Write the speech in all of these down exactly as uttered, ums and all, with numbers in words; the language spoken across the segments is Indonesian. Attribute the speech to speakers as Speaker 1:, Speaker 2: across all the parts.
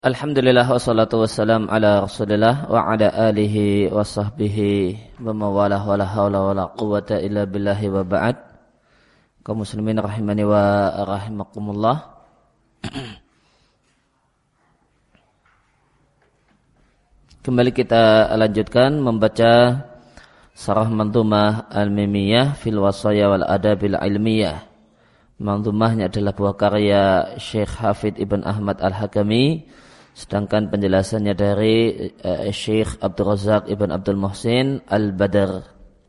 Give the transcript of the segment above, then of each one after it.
Speaker 1: Alhamdulillah wassalatu wassalam ala rasulillah wa ala alihi wa sahbihi wa mawalah wa la hawla wa la quwata illa billahi wa ba'd. Kaum muslimin rahimani wa rahimakumullah. Kembali kita lanjutkan membaca Sarah Manzumah Al-Mimiyah fil Wasaya wal Adabil Ilmiyah. Manzumahnya adalah buah karya Syekh Hafidh Ibn Ahmad Al-Hakami, sedangkan penjelasannya dari uh, Syekh Abdul Razak Ibn Abdul Muhsin Al-Badr.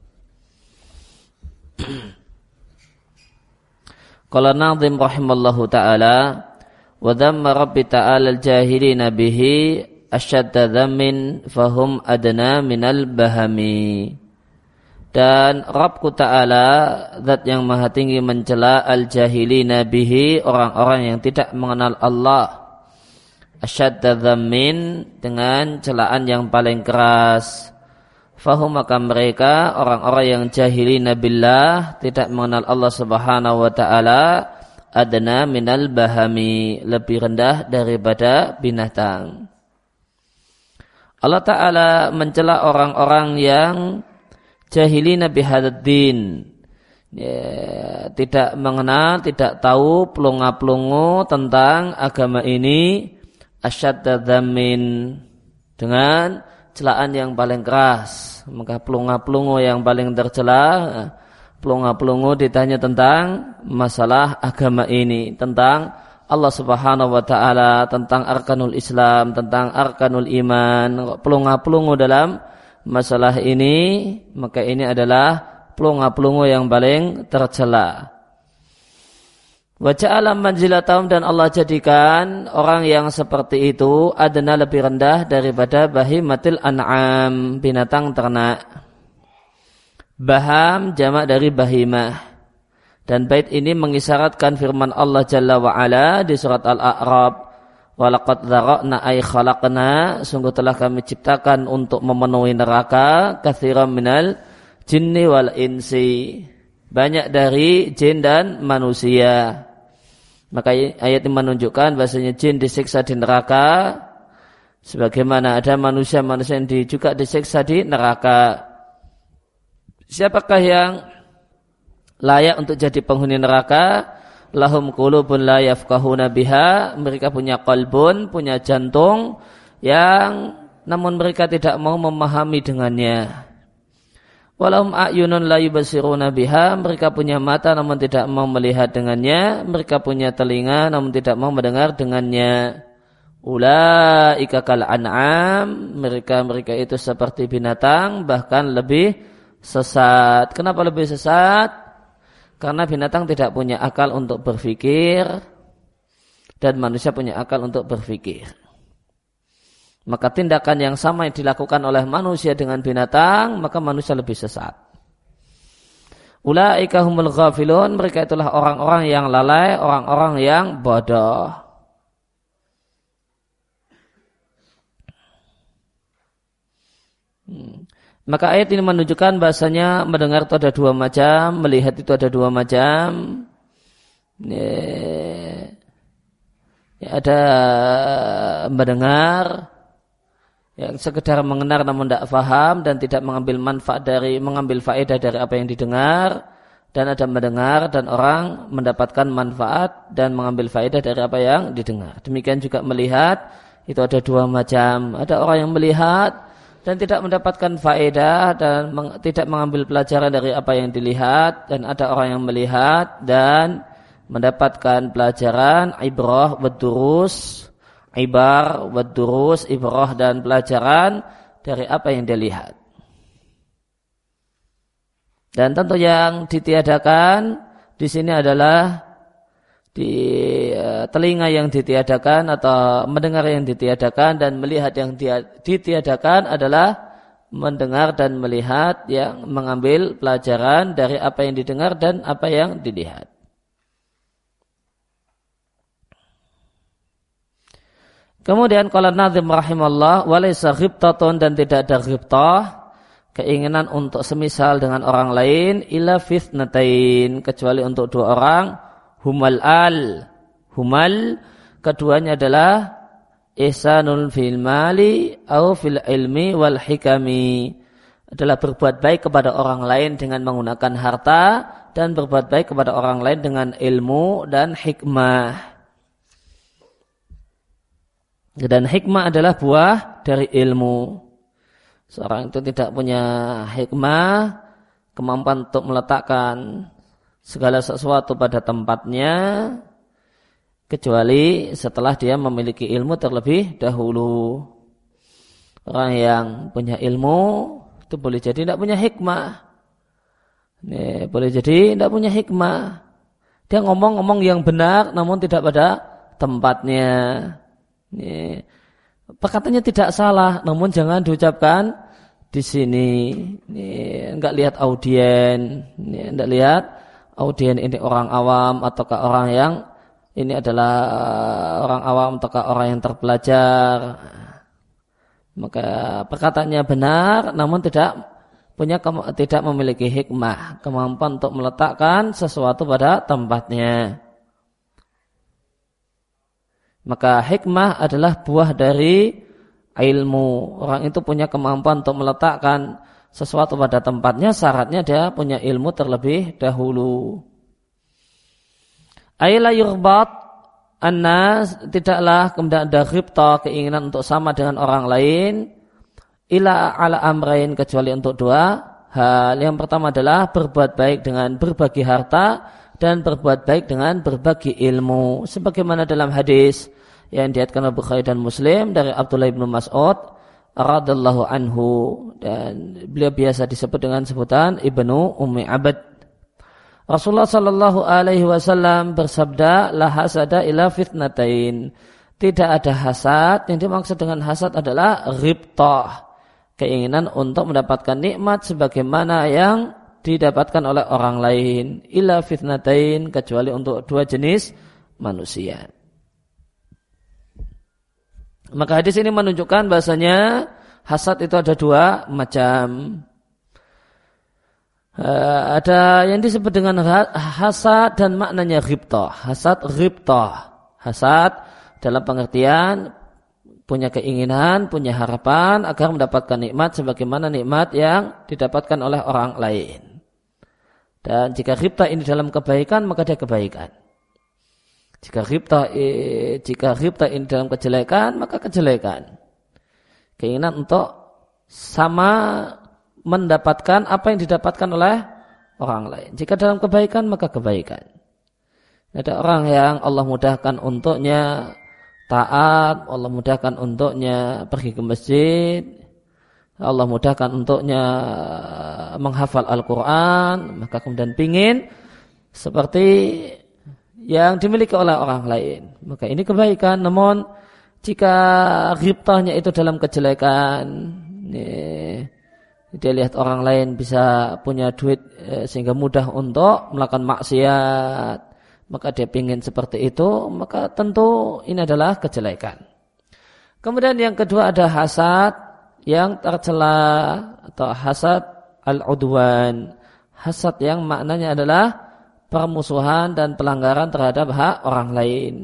Speaker 1: Qala Nazim rahimallahu ta'ala, wa dhamma rabbi ta'ala al-jahilina bihi asyadda dhammin fahum adna minal bahami. Dan Rabbku ta'ala, zat yang maha tinggi, mencela al-jahilina bihi, orang-orang yang tidak mengenal Allah, asyadda dhammin, dengan celaan yang paling keras. Fahum, maka mereka orang-orang yang jahilina billah, tidak mengenal Allah subhanahu wa ta'ala, adna minal bahami, lebih rendah daripada binatang. Allah ta'ala mencela orang-orang yang jahilina bihadaddin, ya, tidak mengenal, tidak tahu pelunga-pelungu tentang agama ini, asyadda dhammin, dengan celaan yang paling keras. Maka pelunga-pelungu yang paling tercela, pelunga-pelungu ditanya tentang masalah agama ini, tentang Allah subhanahu wa ta'ala, tentang arkanul Islam, tentang arkanul iman. Pelunga-pelungu dalam masalah ini, maka ini adalah pelunga-pelungu yang paling tercela. Wa ja'ala manzilatahum, dan Allah jadikan orang yang seperti itu adna, lebih rendah daripada bahimatil an'am, binatang ternak. Baham jamak dari bahimah. Dan bait ini mengisyaratkan firman Allah Jalla wa Ala di surat Al-A'raf, walaqad dzara'na ay khalaqna, sungguh telah kami ciptakan untuk memenuhi neraka, katsiran minal jinni wal insi, banyak dari jin dan manusia. Maka ayat ini menunjukkan bahasanya jin disiksa di neraka, sebagaimana ada manusia-manusia yang juga disiksa di neraka. Siapakah yang layak untuk jadi penghuni neraka? Lahum qulubun la yafqahuna biha, mereka punya qalbun, punya jantung yang namun mereka tidak mau memahami dengannya. Walahum a'yunun la yubsiruna biha, mereka punya mata namun tidak mau melihat dengannya, mereka punya telinga namun tidak mau mendengar dengannya. Ulaika kal an'am, mereka-mereka itu seperti binatang, bahkan lebih sesat. Kenapa lebih sesat? Karena binatang tidak punya akal untuk berpikir dan manusia punya akal untuk berpikir. Maka tindakan yang sama yang dilakukan oleh manusia dengan binatang, maka manusia lebih sesat. Ulaika humul ghafilun, mereka itulah orang-orang yang lalai, orang-orang yang bodoh. Hmm. Maka ayat ini menunjukkan bahasanya mendengar itu ada dua macam, melihat itu ada dua macam. Ya, ya, ada mendengar yang sekedar mengenal namun tidak faham dan tidak mengambil manfaat dari mengambil faedah dari apa yang didengar, dan ada mendengar dan orang mendapatkan manfaat dan mengambil faedah dari apa yang didengar. Demikian juga melihat itu ada dua macam. Ada orang yang melihat dan tidak mendapatkan faedah dan meng, tidak mengambil pelajaran dari apa yang dilihat, dan ada orang yang melihat dan mendapatkan pelajaran, ibrah wa durus, ibar wa durus, ibrah dan pelajaran dari apa yang dia lihat. Dan tentu yang ditiadakan di sini adalah di uh, telinga yang ditiadakan atau mendengar yang ditiadakan, dan melihat yang ditiadakan adalah mendengar dan melihat yang mengambil pelajaran dari apa yang didengar dan apa yang dilihat. Kemudian qala Nazim rahimallah, walaysa ghibtatun, dan tidak ada ghibtah, keinginan untuk semisal dengan orang lain, illa fitnatain, kecuali untuk dua orang, humal al, humal, keduanya adalah ihsanul fil mali au fil ilmi wal hikami, adalah berbuat baik kepada orang lain dengan menggunakan harta dan berbuat baik kepada orang lain dengan ilmu dan hikmah. Dan hikmah adalah buah dari ilmu. Seorang itu tidak punya hikmah, kemampuan untuk meletakkan segala sesuatu pada tempatnya, kecuali setelah dia memiliki ilmu terlebih dahulu. Orang yang punya ilmu itu boleh jadi tidak punya hikmah. Ini boleh jadi tidak punya hikmah. Dia ngomong-ngomong yang benar namun tidak pada tempatnya. Ini perkataannya tidak salah, namun jangan diucapkan di sini. Ini enggak lihat audien, ini enggak lihat audien ini orang awam ataukah orang yang ini adalah orang awam ataukah orang yang terpelajar. Maka perkataannya benar, namun tidak punya tidak memiliki hikmah, kemampuan untuk meletakkan sesuatu pada tempatnya. Maka hikmah adalah buah dari ilmu. Orang itu punya kemampuan untuk meletakkan sesuatu pada tempatnya, syaratnya dia punya ilmu terlebih dahulu. Aila yurbat annas, tidaklah kemudian ada ghibta, keinginan untuk sama dengan orang lain, ila ala amrain, kecuali untuk dua hal. Yang pertama adalah berbuat baik dengan berbagi harta dan berbuat baik dengan berbagi ilmu, sebagaimana dalam hadis yang diriwayatkan oleh Bukhari dan Muslim dari Abdullah bin Mas'ud radhiyallahu anhu, dan beliau biasa disebut dengan sebutan Ibnu Ummi Abad. Rasulullah sallallahu alaihi wasallam bersabda, la hasada ila fitnatain, tidak ada hasad, yang dimaksud dengan hasad adalah ghibtah, keinginan untuk mendapatkan nikmat sebagaimana yang didapatkan oleh orang lain, illa fitnatain, kecuali untuk dua jenis manusia. Maka hadis ini menunjukkan bahasanya hasad itu ada dua macam. Uh, ada yang disebut dengan hasad dan maknanya ghibtah. Hasad ghibtah. Hasad dalam pengertian punya keinginan, punya harapan agar mendapatkan nikmat sebagaimana nikmat yang didapatkan oleh orang lain. Dan jika ghibtah ini dalam kebaikan, maka dia kebaikan. Jika ghibtah, jika ghibtah ini dalam kejelekan, maka kejelekan. Keinginan untuk sama mendapatkan apa yang didapatkan oleh orang lain. Jika dalam kebaikan, maka kebaikan. Ada orang yang Allah mudahkan untuknya taat, Allah mudahkan untuknya pergi ke masjid, Allah mudahkan untuknya menghafal Al-Quran, maka kemudian pingin seperti yang dimiliki oleh orang lain. Maka ini kebaikan. Namun jika ghibtahnya itu dalam kejelekan, nih, dia lihat orang lain bisa punya duit eh, sehingga mudah untuk melakukan maksiat, maka dia pingin seperti itu, maka tentu ini adalah kejelekan. Kemudian yang kedua ada hasad yang tercela atau hasad al-udwan, hasad yang maknanya adalah permusuhan dan pelanggaran terhadap hak orang lain.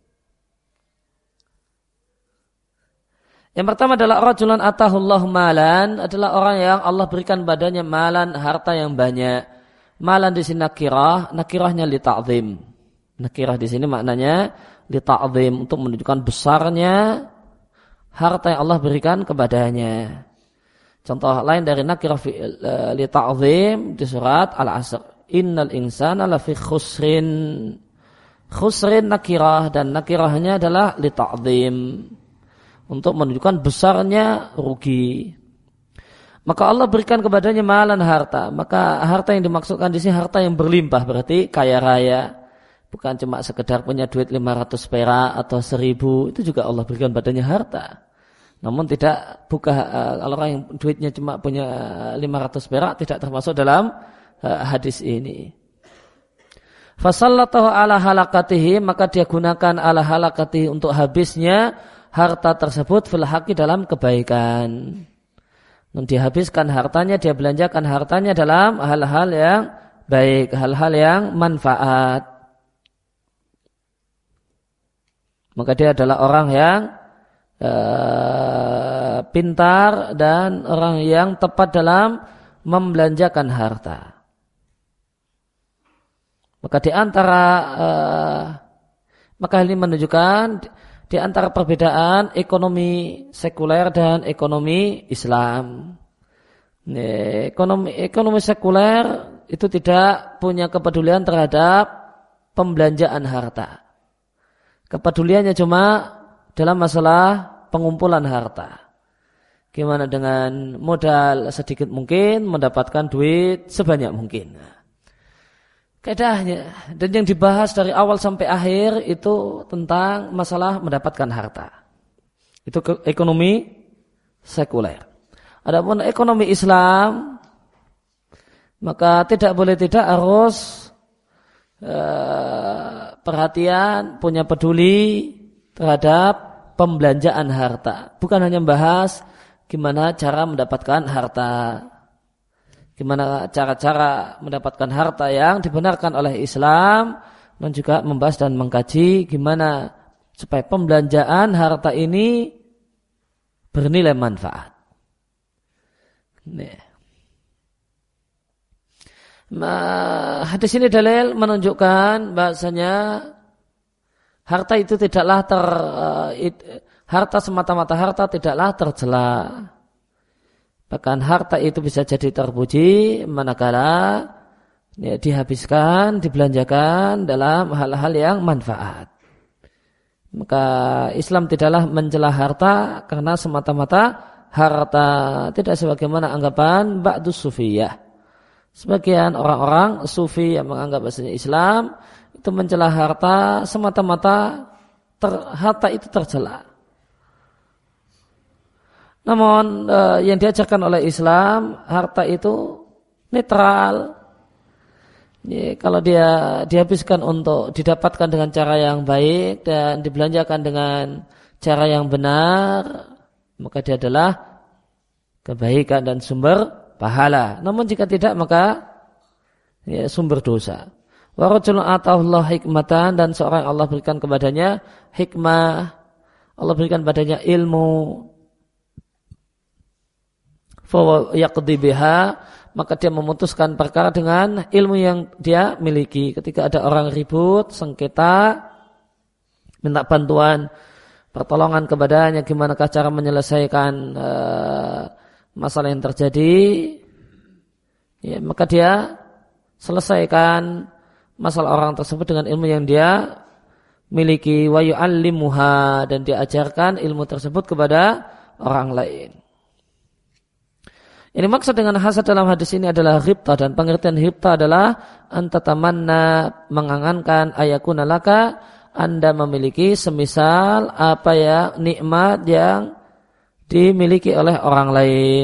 Speaker 1: Yang pertama adalah rajulan atahullahu malan, adalah orang yang Allah berikan badannya malan, harta yang banyak. Malan di sini nakirah, nakirahnya li ta'zim. Nakirah di sini maknanya li ta'zim, untuk menunjukkan besarnya harta yang Allah berikan kepadanya. Contoh lain dari nakirah li ta'zim di surat Al-Asr. Innal insana lafi khusrin. Khusrin nakirah, dan nakirahnya adalah li ta'zim, untuk menunjukkan besarnya rugi. Maka Allah berikan kepadanya malan, harta. Maka harta yang dimaksudkan di sini harta yang berlimpah, berarti kaya raya. Bukan cuma sekedar punya duit lima ratus perak atau seribu, itu juga Allah berikan badannya harta. Namun tidak buka, kalau orang yang duitnya cuma punya lima ratus perak tidak termasuk dalam hadis ini. Fasallatahu ala halakatihi, maka dia gunakan ala halakatihi untuk habisnya harta tersebut fil haqi, dalam kebaikan. Dan dihabiskan hartanya, dia belanjakan hartanya dalam hal-hal yang baik, hal-hal yang manfaat. Maka dia adalah orang yang uh, pintar dan orang yang tepat dalam membelanjakan harta. Maka di antara uh, maka hal ini menunjukkan di antara perbedaan ekonomi sekuler dan ekonomi Islam. Nih, ekonomi ekonomi sekuler itu tidak punya kepedulian terhadap pembelanjaan harta. Kepeduliannya cuma dalam masalah pengumpulan harta. Gimana dengan modal sedikit mungkin mendapatkan duit sebanyak mungkin. Kaedahnya dan yang dibahas dari awal sampai akhir itu tentang masalah mendapatkan harta. Itu ekonomi sekuler. Adapun ekonomi Islam, maka tidak boleh tidak harus uh, perhatian, punya peduli terhadap pembelanjaan harta. Bukan hanya membahas gimana cara mendapatkan harta, gimana cara-cara mendapatkan harta yang dibenarkan oleh Islam, dan juga membahas dan mengkaji gimana supaya pembelanjaan harta ini bernilai manfaat. Nih. Nah, hadis ini dalil menunjukkan bahasanya harta itu tidaklah ter uh, it, harta semata-mata harta tidaklah tercela. Bahkan harta itu bisa jadi terpuji manakala ya, dihabiskan, dibelanjakan dalam hal-hal yang manfaat. Maka Islam tidaklah mencela harta karena semata-mata harta, tidak sebagaimana anggapan ba'dus sufiyah. Sebagian orang-orang sufi yang menganggap bahasanya Islam itu mencela harta semata-mata ter, harta itu tercela. Namun eh, yang diajarkan oleh Islam, harta itu netral. Ya, kalau dia dihabiskan untuk didapatkan dengan cara yang baik dan dibelanjakan dengan cara yang benar, maka dia adalah kebaikan dan sumber pahala. Namun jika tidak, maka ya, sumber dosa. Wa rajulun atahullah hikmatan, dan seorang Allah berikan kepadanya hikmah, Allah berikan padanya ilmu, fa yaqdi biha, maka dia memutuskan perkara dengan ilmu yang dia miliki. Ketika ada orang ribut, sengketa, minta bantuan, pertolongan kepadanya, gimanakah cara menyelesaikan uh, masalah yang terjadi, ya, maka dia selesaikan masalah orang tersebut dengan ilmu yang dia miliki, wa yu'allimuha, dan dia ajarkan ilmu tersebut kepada orang lain. Ini maksud dengan hasad dalam hadis ini adalah ghibtah, dan pengertian ghibtah adalah antatamanna, mengangankan, ayakuna laka, Anda memiliki semisal apa ya nikmat yang dimiliki oleh orang lain.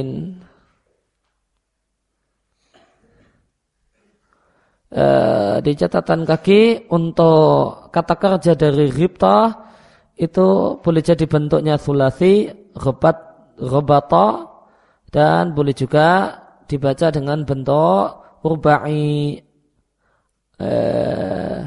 Speaker 1: E, di catatan kaki untuk kata kerja dari ghibtah itu boleh jadi bentuknya thulathi, ghabat, ghabata, dan boleh juga dibaca dengan bentuk rubai. Eh,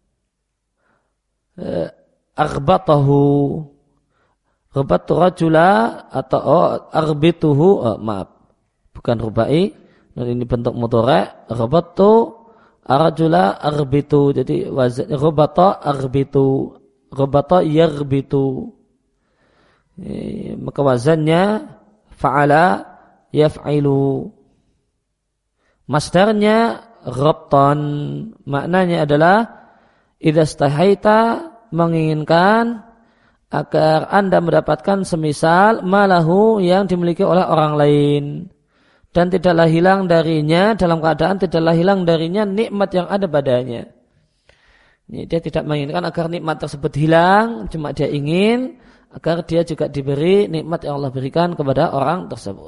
Speaker 1: Uh, arbatahu, arbatu rajula, atau oh, arbituhu, oh, maaf, bukan rubai, ini bentuk mudhari', arbatu arjula arbitu, jadi wazan arbata arbitu, arbata yarbitu, e, maka wazannya fa'ala yaf'ilu. Masdarnya rabtan, maknanya adalah idza stahaita, menginginkan agar Anda mendapatkan semisal malahu yang dimiliki oleh orang lain, dan tidaklah hilang darinya, dalam keadaan tidaklah hilang darinya nikmat yang ada padanya. Ini dia tidak menginginkan agar nikmat tersebut hilang, cuma dia ingin agar dia juga diberi nikmat yang Allah berikan kepada orang tersebut.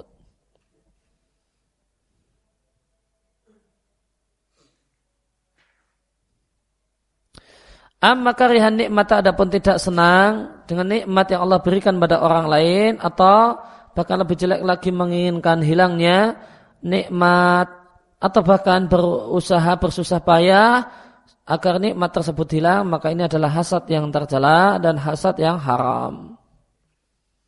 Speaker 1: Amma karihan nikmat, adapun tidak senang dengan nikmat yang Allah berikan pada orang lain, atau bahkan lebih jelek lagi menginginkan hilangnya nikmat, atau bahkan berusaha bersusah payah agar nikmat tersebut hilang, maka ini adalah hasad yang tercela dan hasad yang haram.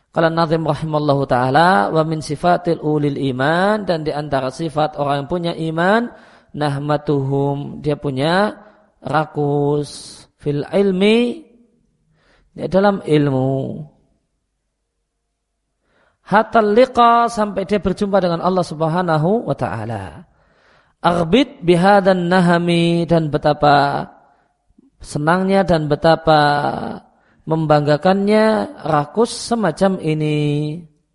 Speaker 1: Qala Nazim rahimallahu ta'ala, wa min sifatil ulil iman, dan di antara sifat orang yang punya iman, nahmatuhum, dia punya rakus fil ilmi, ya, dalam ilmu. Hatta liqa, sampai dia berjumpa dengan Allah Subhanahu wa ta'ala. Arbit bihadan nahami, dan betapa senangnya dan betapa membanggakannya rakus semacam ini.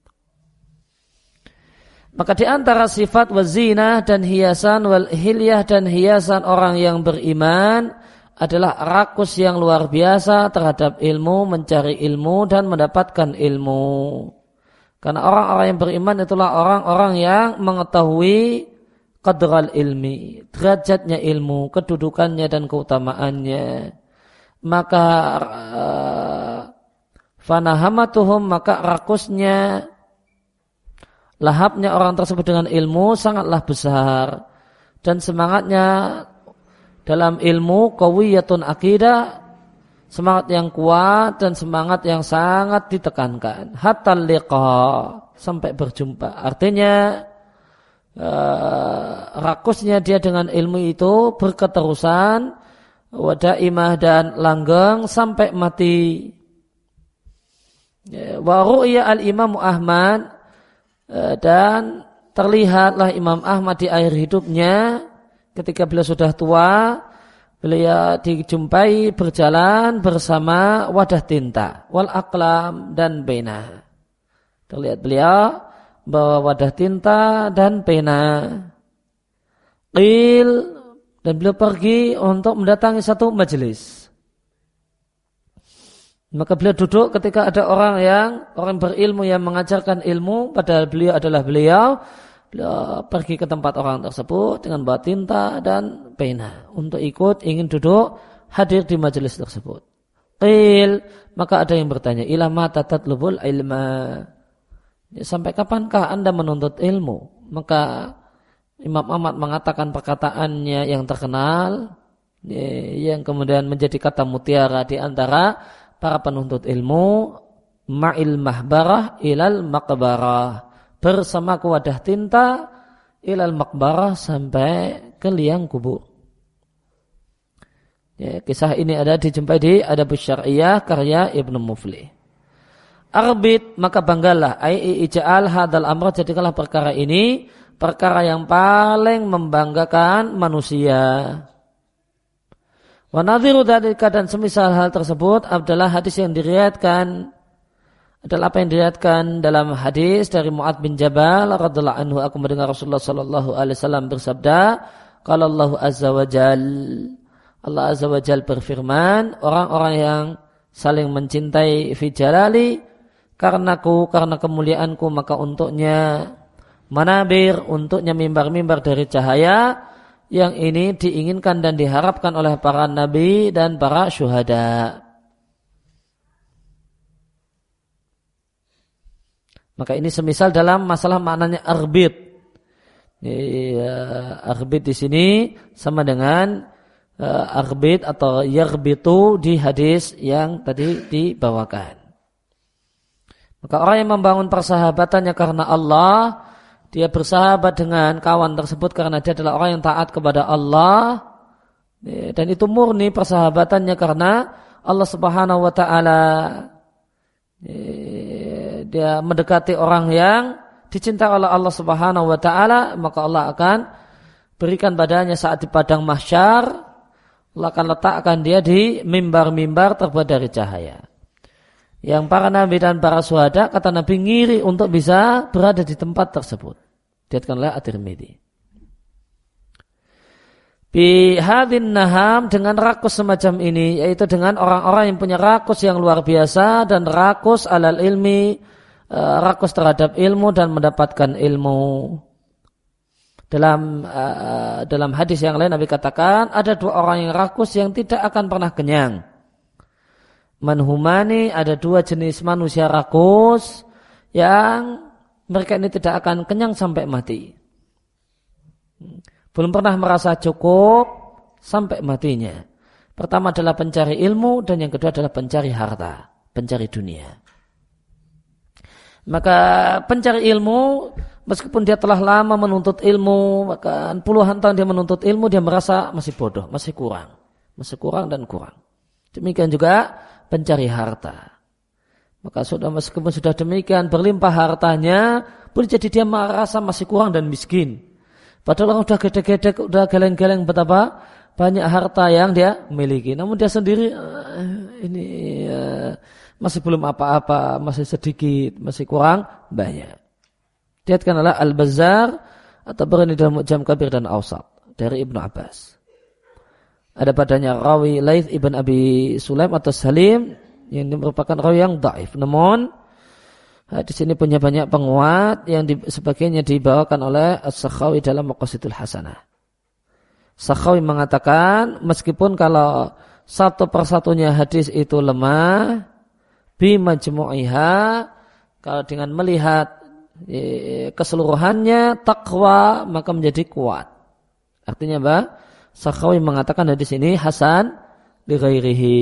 Speaker 1: Maka di antara sifat wazinah dan hiasan wal hilyah dan hiasan orang yang beriman adalah rakus yang luar biasa terhadap ilmu, mencari ilmu dan mendapatkan ilmu. Karena orang-orang yang beriman itulah orang-orang yang mengetahui qadral ilmi, derajatnya ilmu, kedudukannya dan keutamaannya. Maka uh, fanahamatuhum, maka rakusnya, lahapnya orang tersebut dengan ilmu sangatlah besar, dan semangatnya dalam ilmu qawiyatun akidah, semangat yang kuat dan semangat yang sangat ditekankan. Hatta liqa, sampai berjumpa. Artinya uh, rakusnya dia dengan ilmu itu berketerusan, wadaimah dan langgeng sampai mati. Wa ru'ya al-Imam Ahmad, dan terlihatlah Imam Ahmad di akhir hidupnya ketika beliau sudah tua, beliau dijumpai berjalan bersama wadah tinta wal aqlam dan pena. Terlihat beliau bawa wadah tinta dan pena. Qil, dan beliau pergi untuk mendatangi satu majelis. Maka beliau duduk ketika ada orang yang orang berilmu yang mengajarkan ilmu, padahal beliau adalah beliau. Beliau pergi ke tempat orang tersebut dengan bawa tinta dan pena untuk ikut ingin duduk hadir di majelis tersebut. Qil, maka ada yang bertanya, ila mata tatlubul ilma, sampai kapankah Anda menuntut ilmu? Maka Imam Ahmad mengatakan perkataannya yang terkenal, yang kemudian menjadi kata mutiara di antara para penuntut ilmu, ma'il mahbarah ilal maqbarah, bersama wadah tinta ilal maqbarah, sampai ke liang kubur. Ya, kisah ini ada dijumpai di Adabus Syar'iyah karya Ibnu Muflih. Arbit, maka banggalah, ai ij'al hadal amra, jadikanlah perkara ini perkara yang paling membanggakan manusia. Wa nadhiru dzalika, dan semisal hal tersebut adalah hadis yang diriwayatkan, adalah apa yang diriwayatkan dalam hadis dari Mu'adz bin Jabal radhiyallahu anhu, aku mendengar Rasulullah sallallahu alaihi wasallam bersabda, qala Allahu azza wa jal, Allah azza wa jal berfirman, orang-orang yang saling mencintai fi jalali, karenaku, karena kemuliaanku, maka untuknya manabir, untuknya mimbar-mimbar dari cahaya, yang ini diinginkan dan diharapkan oleh para nabi dan para syuhada. Maka ini semisal dalam masalah maknanya arbit. Arbit di sini sama dengan arbit atau yarbitu di hadis yang tadi dibawakan. Maka orang yang membangun persahabatannya karena Allah, dia bersahabat dengan kawan tersebut karena dia adalah orang yang taat kepada Allah, dan itu murni persahabatannya karena Allah Subhanahu wa taala. Dia mendekati orang yang dicintai oleh Allah Subhanahu wa taala, maka Allah akan berikan padanya saat di padang mahsyar, Allah akan letakkan dia di mimbar-mimbar terbuat dari cahaya. Yang para nabi dan para syuhada, kata Nabi, ngiri untuk bisa berada di tempat tersebut. Diriwayatkan oleh At-Tirmidzi. Bi hadin naham, dengan rakus semacam ini, yaitu dengan orang-orang yang punya rakus yang luar biasa dan rakus alal ilmi, rakus terhadap ilmu dan mendapatkan ilmu. Dalam uh, dalam hadis yang lain Nabi katakan, ada dua orang yang rakus yang tidak akan pernah kenyang. Manhumani, ada dua jenis manusia rakus yang mereka ini tidak akan kenyang sampai mati. Belum pernah merasa cukup sampai matinya. Pertama adalah pencari ilmu, dan yang kedua adalah pencari harta, pencari dunia.
Speaker 2: Maka pencari ilmu, meskipun dia telah lama menuntut ilmu, maka puluhan tahun dia menuntut ilmu, dia merasa masih bodoh, masih kurang. Masih kurang dan kurang. Demikian juga pencari harta. Maka sudah meskipun sudah demikian berlimpah hartanya, boleh jadi dia merasa masih kurang dan miskin. Padahal orang sudah gede-gede, sudah geleng-geleng betapa banyak harta yang dia miliki. Namun dia sendiri uh, ini uh, masih belum apa-apa, masih sedikit, masih kurang banyak. Dilihatkan oleh Al-Bazzar atau berani dalam Mu'jam Kabir dan Awsat dari Ibnu Abbas. Ada padanya rawi Laits ibn Abi Sulaim atau Salim yang merupakan rawi yang dhaif. Namun hadis ini punya banyak penguat yang di, sebagainya dibawakan oleh As-Sakhawi dalam Maqasidul Hasanah. Sakhawi mengatakan meskipun kalau satu persatunya hadis itu lemah, bi majmu'iha, kalau dengan melihat e, keseluruhannya taqwa maka menjadi kuat. Artinya apa? Sakhawi mengatakan hadis ini hasan li ghairihi.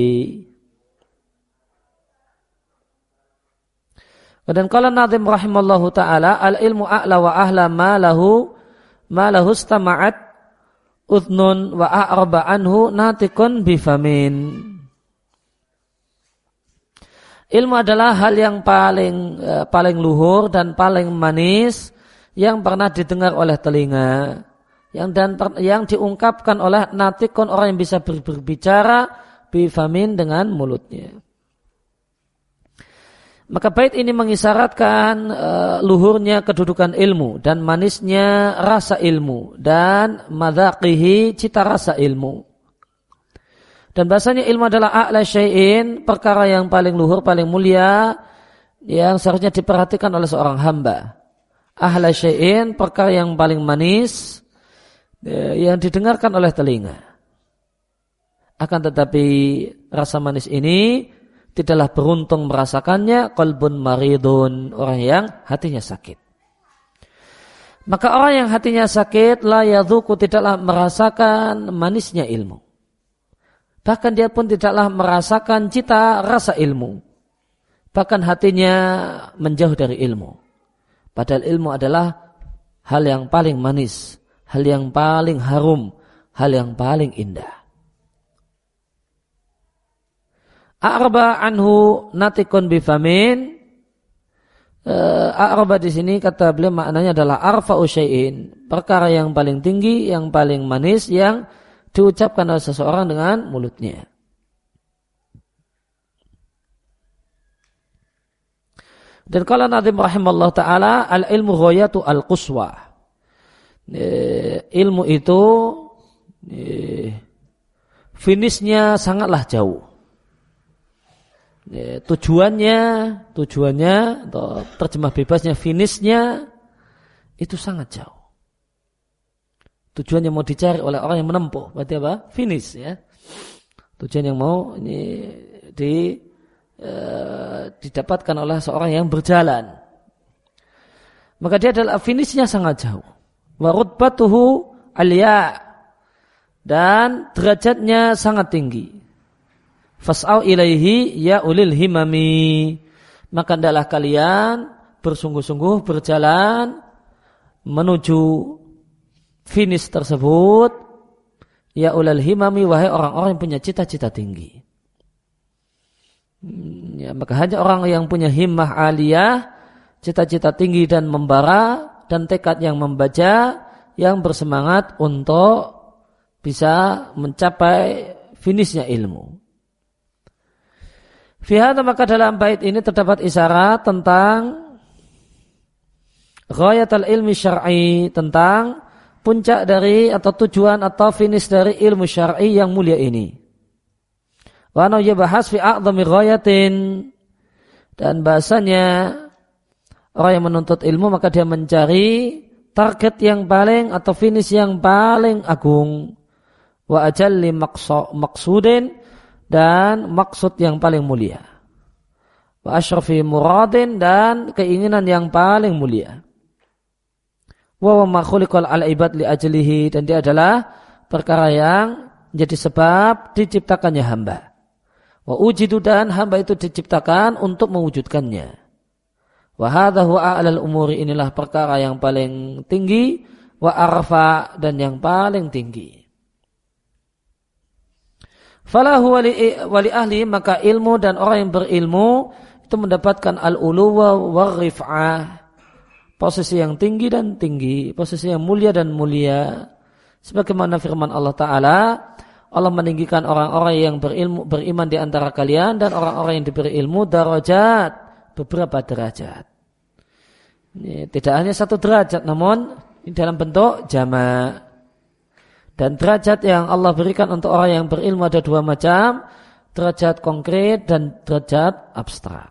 Speaker 2: Dan qala Nadhim rahimallahu taala al ilmu a'la wa ahla ma lahu ma lahu istama'at udnun wa a'raba anhu natikun bifamin. Ilmu adalah hal yang paling paling luhur dan paling manis yang pernah didengar oleh telinga, yang dan yang diungkapkan oleh natikun, orang yang bisa ber, berbicara bifamin dengan mulutnya. Maka bait ini mengisyaratkan uh, luhurnya kedudukan ilmu dan manisnya rasa ilmu dan madzaqihi, cita rasa ilmu. Dan bahasanya ilmu adalah a'la syai'in, perkara yang paling luhur, paling mulia yang seharusnya diperhatikan oleh seorang hamba. A'la syai'in, perkara yang paling manis yang didengarkan oleh telinga. Akan tetapi rasa manis ini tidaklah beruntung merasakannya qalbun maridun, orang yang hatinya sakit. Maka orang yang hatinya sakit la yadzuku, tidaklah merasakan manisnya ilmu. Bahkan dia pun tidaklah merasakan cita rasa ilmu. Bahkan hatinya menjauh dari ilmu. Padahal ilmu adalah hal yang paling manis, hal yang paling harum, hal yang paling indah. A'raba anhu natikun bifamin. A'raba di sini kata beliau maknanya adalah arfa'u syai'in, perkara yang paling tinggi, yang paling manis, yang diucapkan oleh seseorang dengan mulutnya. Dan kalau Nadhim rahimallahu ta'ala, al-ilmu ghayatu al-quswa. Ilmu itu finishnya sangatlah jauh. Tujuannya, tujuannya atau terjemah bebasnya finishnya itu sangat jauh. Tujuan yang mau dicari oleh orang yang menempuh, berarti apa? Finish, ya. Tujuan yang mau ini di, e, didapatkan oleh seorang yang berjalan. Maka dia adalah finishnya sangat jauh. Wa rutbatuhu alya, dan derajatnya sangat tinggi. Fas'au ilaihi ya ulil himami, maka hendaklah kalian bersungguh-sungguh berjalan menuju finish tersebut, ya ulil himami, wahai orang-orang yang punya cita-cita tinggi. Ya, maka hanya orang yang punya himmah aliyah, cita-cita tinggi dan membara, dan tekad yang membaca, yang bersemangat untuk bisa mencapai finishnya ilmu. Fi hadza, maka dalam bait ini terdapat isyarat tentang ghayatul ilmi syar'i, tentang puncak dari atau tujuan atau finish dari ilmu syar'i yang mulia ini. Wa ana yabahas fi a'dhami ghayatin, dan bahasanya orang yang menuntut ilmu maka dia mencari target yang paling atau finish yang paling agung. Wa ajalli maqsudin, dan maksud yang paling mulia. Wa asyrafi muradin, dan keinginan yang paling mulia. Wa ma khuliqal al ibad li ajlihi, dan dia adalah perkara yang menjadi sebab diciptakannya hamba. Wa ujidu, dan hamba itu diciptakan untuk mewujudkannya. Wa hadza huwa a'lal umuri, inilah perkara yang paling tinggi, wa arfa, dan yang paling tinggi. Falahu wali, wali ahli, maka ilmu dan orang yang berilmu itu mendapatkan al-uluwa wa rif'ah, posisi yang tinggi dan tinggi, posisi yang mulia dan mulia. Sebagaimana firman Allah Ta'ala, Allah meninggikan orang-orang yang berilmu, beriman di antara kalian, dan orang-orang yang diberi ilmu darajat, beberapa derajat. Ini tidak hanya satu derajat, namun ini dalam bentuk jama'. Dan derajat yang Allah berikan untuk orang yang berilmu ada dua macam, derajat konkret dan derajat abstrak.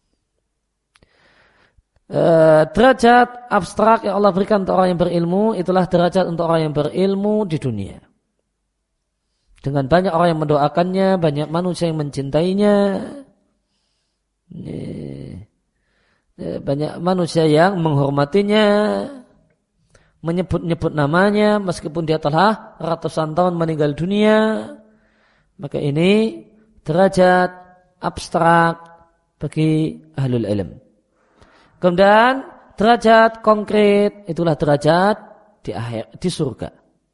Speaker 2: E, derajat abstrak yang Allah berikan untuk orang yang berilmu itulah derajat untuk orang yang berilmu di dunia. Dengan banyak orang yang mendoakannya, banyak manusia yang mencintainya. Ini, banyak manusia yang menghormatinya, menyebut-nyebut namanya meskipun dia telah ratusan tahun meninggal dunia. Maka ini derajat abstrak bagi ahlul ilm. Kemudian derajat konkret itulah derajat di akhir, di surga.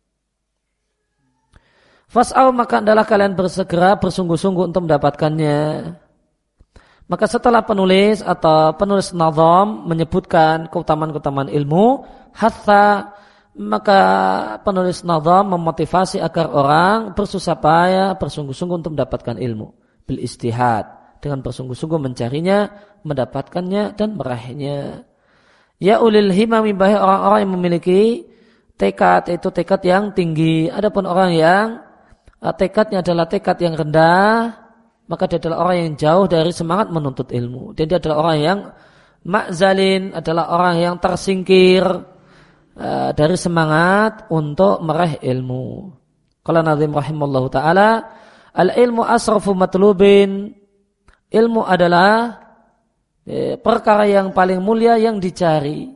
Speaker 2: Fas'au, maka adalah kalian bersegera bersungguh-sungguh untuk mendapatkannya. Maka setelah penulis atau penulis nazam menyebutkan keutamaan-keutamaan ilmu, hatta, maka penulis nazam memotivasi agar orang bersusah payah, bersungguh-sungguh untuk mendapatkan ilmu. Bil istihad, dengan bersungguh-sungguh mencarinya, mendapatkannya dan meraihnya. Ya ulil himami, bahi orang-orang yang memiliki tekad, itu tekad yang tinggi. Adapun orang yang tekadnya adalah tekad yang rendah, maka dia adalah orang yang jauh dari semangat menuntut ilmu. Dan dia adalah orang yang ma'zalin, adalah orang yang tersingkir uh, dari semangat untuk meraih ilmu. Qala Nazim rahimallahu ta'ala, al-ilmu asrafu matlubin, ilmu adalah eh, perkara yang paling mulia yang dicari.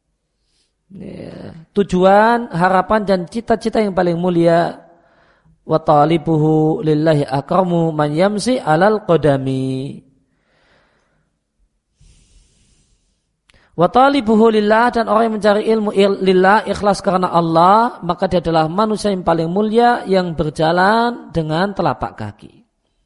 Speaker 2: Ya, tujuan, harapan dan cita-cita yang paling mulia. Wa talibuhu lillahi akramu man yamsi alal qadami. Wa talibuhu lillah, dan orang yang mencari ilmu lillah, ikhlas karena Allah, maka dia adalah manusia yang paling mulia yang berjalan dengan telapak kaki.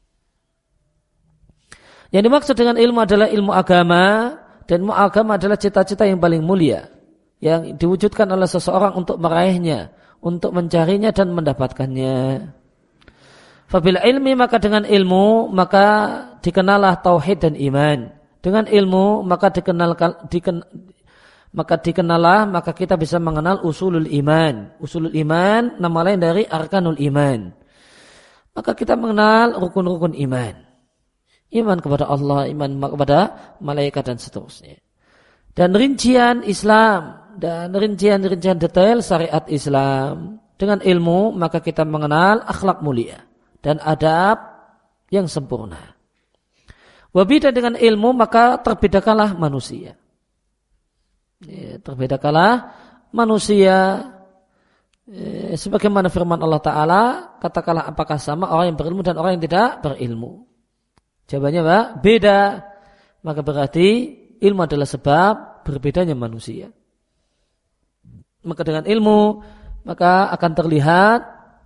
Speaker 2: Yang dimaksud dengan ilmu adalah ilmu agama, dan ilmu agama adalah cita-cita yang paling mulia yang diwujudkan oleh seseorang untuk meraihnya, untuk mencarinya dan mendapatkannya. Fabil ilmi, maka dengan ilmu maka dikenalah tauhid dan iman. Dengan ilmu maka dikenal diken, maka dikenalah maka kita bisa mengenal usulul iman. Usulul iman nama lain dari arkanul iman. Maka kita mengenal rukun-rukun iman. Iman kepada Allah, iman kepada malaikat dan seterusnya. Dan rincian Islam dan rincian-rincian detail syariat Islam. Dengan ilmu maka kita mengenal akhlak mulia dan adab yang sempurna. Wabida, dengan ilmu maka terbedakanlah manusia. Ya, terbedakanlah manusia. Ya, sebagaimana firman Allah Ta'ala, katakanlah apakah sama orang yang berilmu dan orang yang tidak berilmu. Jawabannya apa? Beda. Maka berarti ilmu adalah sebab berbedanya manusia. Maka dengan ilmu maka akan terlihat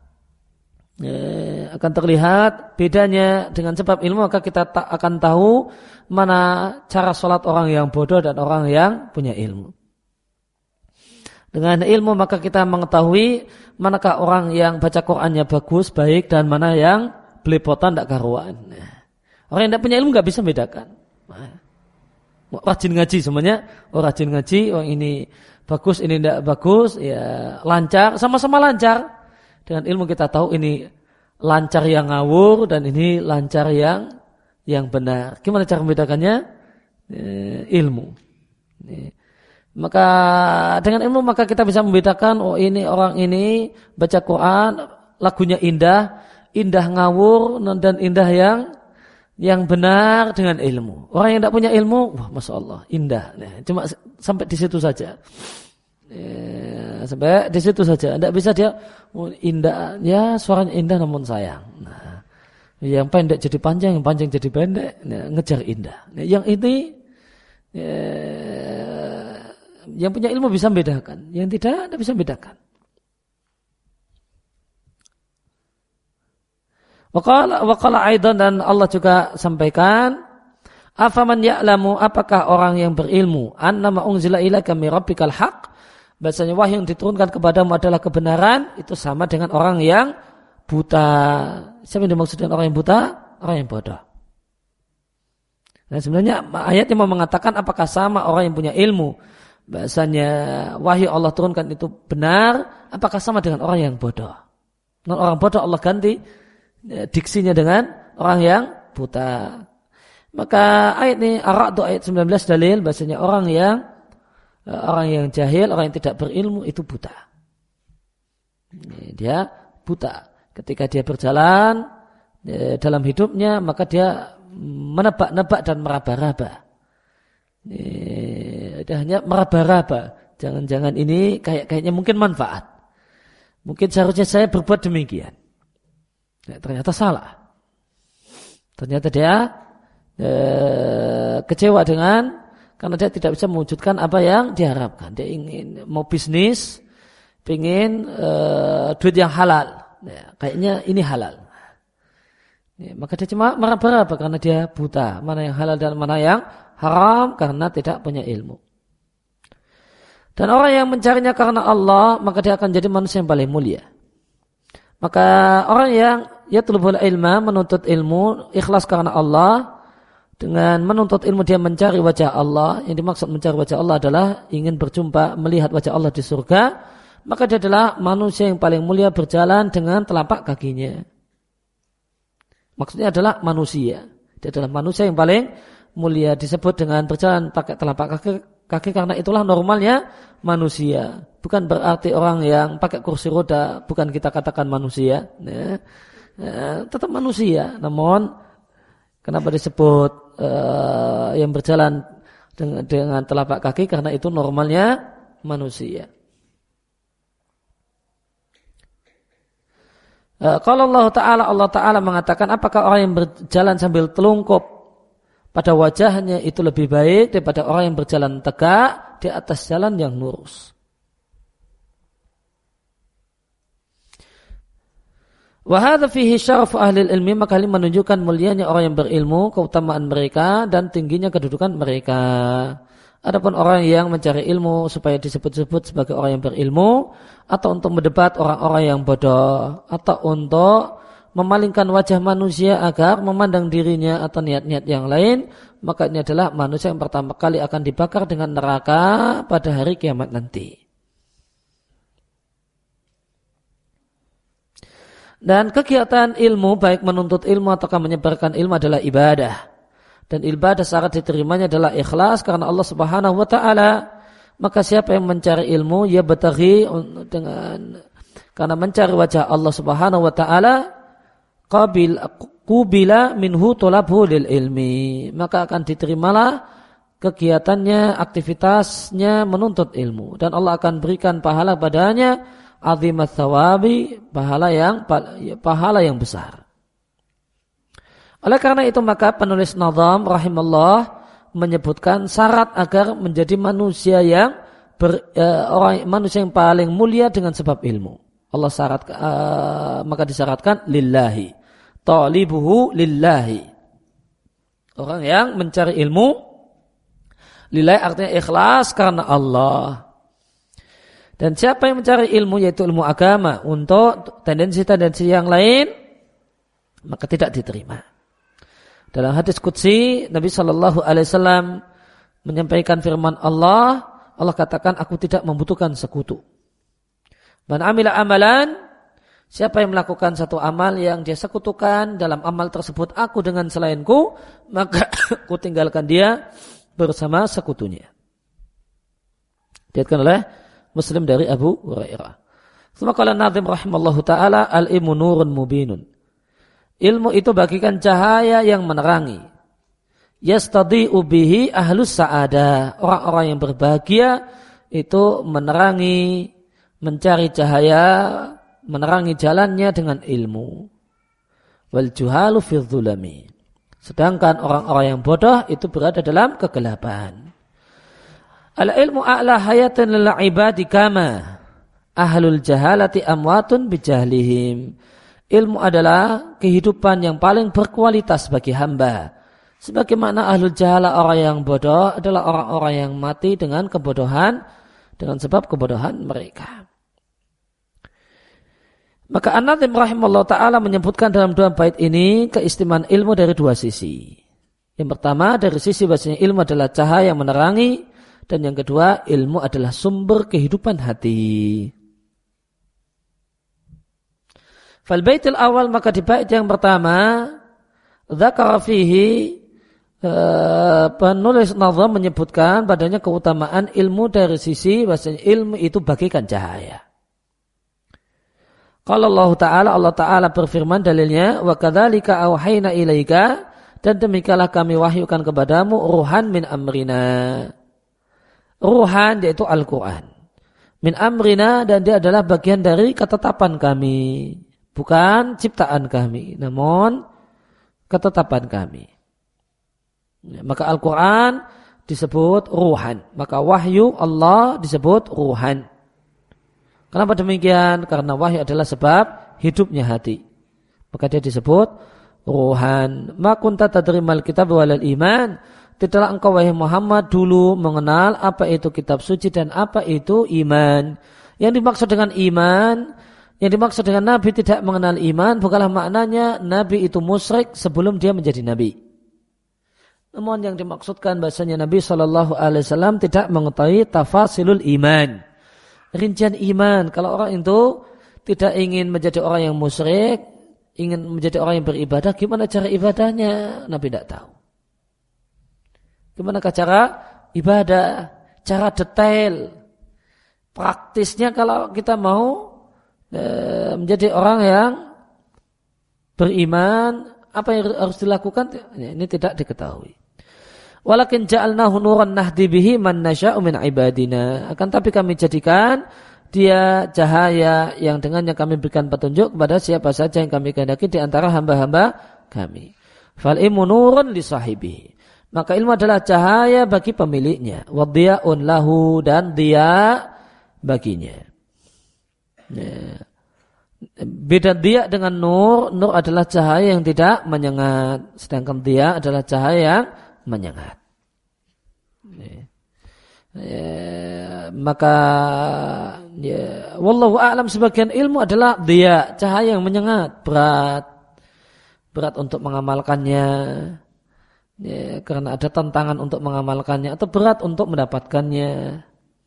Speaker 2: ya, akan terlihat bedanya. Dengan sebab ilmu maka kita ta- akan tahu mana cara sholat orang yang bodoh dan orang yang punya ilmu. Dengan ilmu maka kita mengetahui manakah orang yang baca Qur'annya bagus, baik, dan mana yang belepotan, tidak karuan. Orang yang tidak punya ilmu nggak bisa membedakan. Rajin ngaji semuanya, oh rajin ngaji, oh ini bagus, ini tidak bagus, ya lancar, sama-sama lancar. Dengan ilmu kita tahu ini lancar yang ngawur dan ini lancar yang yang benar. Gimana cara membedakannya? E, ilmu. E, maka dengan ilmu maka kita bisa membedakan, oh ini orang ini baca Quran, lagunya indah, indah ngawur dan indah yang yang benar dengan ilmu. Orang yang tidak punya ilmu, wah masya Allah, indah. Nah, cuma sampai di situ saja. Ya, sampai di situ saja. Tidak bisa dia oh, indah, ya suaranya indah namun sayang. Nah, yang pendek jadi panjang, yang panjang jadi pendek. Nah, ngejar indah. Nah, yang ini, ya, yang punya ilmu bisa membedakan, yang tidak tidak bisa membedakan. Waqala waqala aidan, dan Allah juga sampaikan, afaman ya'lamu, apakah orang yang berilmu, annama unzila ilaika min rabbikal haq, bahasanya wahyu yang diturunkan kepadamu adalah kebenaran, itu sama dengan orang yang buta. Siapa yang dimaksud dengan orang yang buta? Orang yang bodoh. Nah, sebenarnya ayatnya mau mengatakan apakah sama orang yang punya ilmu, bahasanya wahyu Allah turunkan itu benar, apakah sama dengan orang yang bodoh? Dengan orang bodoh Allah ganti diksinya dengan orang yang buta. Maka ayat ini Ar-Ra'd ayat sembilan belas dalil bahasanya orang yang orang yang jahil, orang yang tidak berilmu itu buta. Dia buta. Ketika dia berjalan dalam hidupnya, maka dia menebak-nebak dan meraba-raba. Dia hanya meraba-raba. Jangan-jangan ini kayak-kayaknya mungkin manfaat. Mungkin seharusnya saya berbuat demikian. Ya, ternyata salah. Ternyata dia eh, kecewa dengan, karena dia tidak bisa mewujudkan apa yang diharapkan. Dia ingin mau bisnis, ingin eh, duit yang halal. Ya, kayaknya ini halal. Ya, maka dia cuma meraba-raba karena dia buta. Mana yang halal dan mana yang haram karena tidak punya ilmu. Dan orang yang mencarinya karena Allah, maka dia akan jadi manusia yang paling mulia. Maka orang yang yatlubul ilma, menuntut ilmu, ikhlas karena Allah, dengan menuntut ilmu dia mencari wajah Allah. Yang dimaksud mencari wajah Allah adalah ingin berjumpa, melihat wajah Allah di surga. Maka dia adalah manusia yang paling mulia berjalan dengan telapak kakinya. Maksudnya adalah manusia. Dia adalah manusia yang paling mulia, disebut dengan berjalan pakai telapak kaki, kaki karena itulah normalnya manusia. Bukan berarti orang yang pakai kursi roda, bukan kita katakan manusia. Ya. Ya, tetap manusia. Namun kenapa disebut uh, yang berjalan dengan, dengan telapak kaki? Karena itu normalnya manusia. Uh, kalau Allah Ta'ala Allah Ta'ala mengatakan, apakah orang yang berjalan sambil telungkup pada wajahnya itu lebih baik daripada orang yang berjalan tegak di atas jalan yang lurus? Wa hadza fihi syarafu ahli ilmi, maka ini menunjukkan mulianya orang yang berilmu, keutamaan mereka dan tingginya kedudukan mereka. Adapun orang yang mencari ilmu supaya disebut-sebut sebagai orang yang berilmu, atau untuk mendebat orang-orang yang bodoh, atau untuk memalingkan wajah manusia agar memandang dirinya atau niat-niat yang lain, maka ini adalah manusia yang pertama kali akan dibakar dengan neraka pada hari kiamat nanti. Dan kegiatan ilmu, baik menuntut ilmu ataukah menyebarkan ilmu, adalah ibadah. Dan ibadah syarat diterimanya adalah ikhlas karena Allah Subhanahu wa taala. Maka siapa yang mencari ilmu, ya betaghi dengan karena mencari wajah Allah Subhanahu wa taala, qabil qubila minhu talabhu lil ilmi, maka akan diterimalah kegiatannya, aktivitasnya menuntut ilmu, dan Allah akan berikan pahala padanya azimat thawabi, pahala yang pahala yang besar. Oleh karena itu maka penulis nazam rahimallah menyebutkan syarat agar menjadi manusia yang ber, eh, orang manusia yang paling mulia dengan sebab ilmu. Allah syarat eh, maka disyaratkan lillahi, talibuhu lillahi. Orang yang mencari ilmu lillahi artinya ikhlas karena Allah. Dan siapa yang mencari ilmu, yaitu ilmu agama, untuk tendensi-tendensi yang lain, maka tidak diterima. Dalam hadis qudsi, Nabi Shallallahu Alaihi Wasallam menyampaikan firman Allah. Allah katakan, aku tidak membutuhkan sekutu. Man amila amalan, siapa yang melakukan satu amal yang dia sekutukan, dalam amal tersebut aku dengan selainku, maka aku tinggalkan dia bersama sekutunya. Dikatakan oleh Muslim dari Abu Hurairah. Suma qala Nazim rahimallahu taala, al-ilmu nurun mubinun. Ilmu itu bagikan cahaya yang menerangi. Yastadi'u bihi ahlus sa'adah. Orang-orang yang berbahagia itu menerangi, mencari cahaya, menerangi jalannya dengan ilmu. Wal juhalu fi dzulami. Sedangkan orang-orang yang bodoh itu berada dalam kegelapan. Al-ilmu a'la hayatan lil ibadi kama ahlul jahalati amwatun bijahlihim. Ilmu adalah kehidupan yang paling berkualitas bagi hamba. Sebagaimana ahlul jahalah, orang yang bodoh, adalah orang-orang yang mati dengan kebodohan, dengan sebab kebodohan mereka. Maka An-Nadhim rahimahullah ta'ala menyebutkan dalam dua bait ini keistimewaan ilmu dari dua sisi. Yang pertama dari sisi bahasanya ilmu adalah cahaya yang menerangi, dan yang kedua ilmu adalah sumber kehidupan hati. Fal baitil awal, maka di bait yang pertama dzakara fihi, uh, penulis nazam menyebutkan padanya keutamaan ilmu dari sisi bahasanya ilmu itu bagaikan cahaya. Qala Allah Ta'ala, Allah Ta'ala berfirman dalilnya, wa kadzalika auhayna ilaika, dan demikianlah kami wahyukan kepadamu ruhan min amrina. Ruhan yaitu Al-Quran. Min amrina, dan dia adalah bagian dari ketetapan kami. Bukan ciptaan kami, namun ketetapan kami. Maka Al-Quran disebut ruhan. Maka wahyu Allah disebut ruhan. Kenapa demikian? Karena wahyu adalah sebab hidupnya hati. Maka dia disebut ruhan. Ma kunta tadrimal kitab walal iman. Tidaklah engkau wahai Muhammad dulu mengenal apa itu kitab suci dan apa itu iman. Yang dimaksud dengan iman, yang dimaksud dengan Nabi tidak mengenal iman, bukanlah maknanya Nabi itu musyrik sebelum dia menjadi Nabi. Namun yang dimaksudkan bahasanya Nabi shallallahu alaihi wasallam tidak mengetahui tafasilul iman, rincian iman. Kalau orang itu tidak ingin menjadi orang yang musyrik, ingin menjadi orang yang beribadah, gimana cara ibadahnya? Nabi tidak tahu. Gimana cara ibadah, cara detail, praktisnya kalau kita mau e, menjadi orang yang beriman, apa yang harus dilakukan? Ini tidak diketahui. Walakin ja'alnahu nuran nahdi bihi man nasya'u min ibadina. Akan tapi kami jadikan dia cahaya yang dengannya kami berikan petunjuk kepada siapa saja yang kami kehendaki di antara hamba-hamba kami. Fal ilmu nurun li sahibihi. Maka ilmu adalah cahaya bagi pemiliknya. Wa diya'un lahu, dan dia baginya. Ya. Beda dia dengan nur. Nur adalah cahaya yang tidak menyengat, sedangkan dia adalah cahaya yang menyengat. Ya. Ya. Maka ya, wallahu a'lam, sebagian ilmu adalah dia, cahaya yang menyengat, berat, berat untuk mengamalkannya. Ya, karena ada tantangan untuk mengamalkannya atau berat untuk mendapatkannya.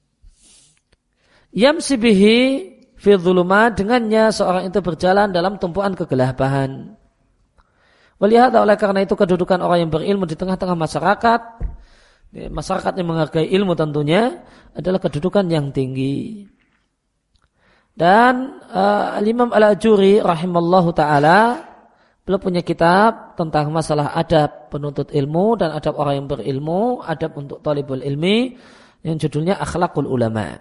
Speaker 2: Yamsi bihi fi dhulumat, dengannya seorang itu berjalan dalam tumpuan kegelapan. Walihada, oleh karena itu kedudukan orang yang berilmu di tengah-tengah masyarakat, ya, masyarakat yang menghargai ilmu tentunya adalah kedudukan yang tinggi. Dan uh, Al-Imam Al-Ajuri rahimallahu ta'ala, beliau punya kitab tentang masalah adab penuntut ilmu dan adab orang yang berilmu, adab untuk talibul ilmi, yang judulnya Akhlaqul Ulama.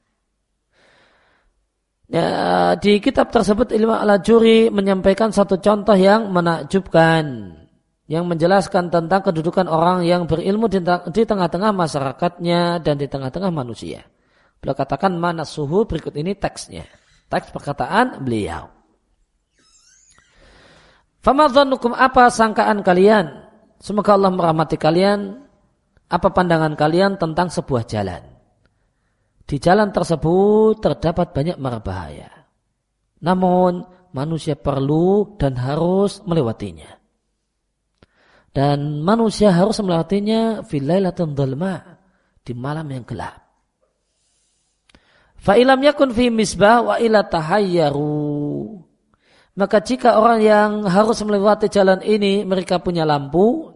Speaker 2: Ya, di kitab tersebut Imam Al-Ajuri menyampaikan satu contoh yang menakjubkan, yang menjelaskan tentang kedudukan orang yang berilmu di, di tengah-tengah masyarakatnya dan di tengah-tengah manusia. Beliau katakan mana suhu, berikut ini teksnya, teks perkataan beliau. Fama dhannukum, apa sangkaan kalian? Semoga Allah merahmati kalian. Apa pandangan kalian tentang sebuah jalan? Di jalan tersebut terdapat banyak mara bahaya. Namun manusia perlu dan harus melewatinya. Dan manusia harus melewatinya fi lailatin dhalma, di malam yang gelap. Fa ilam yakun fi misbah wa ila tahayyaru. Maka jika orang yang harus melewati jalan ini mereka punya lampu,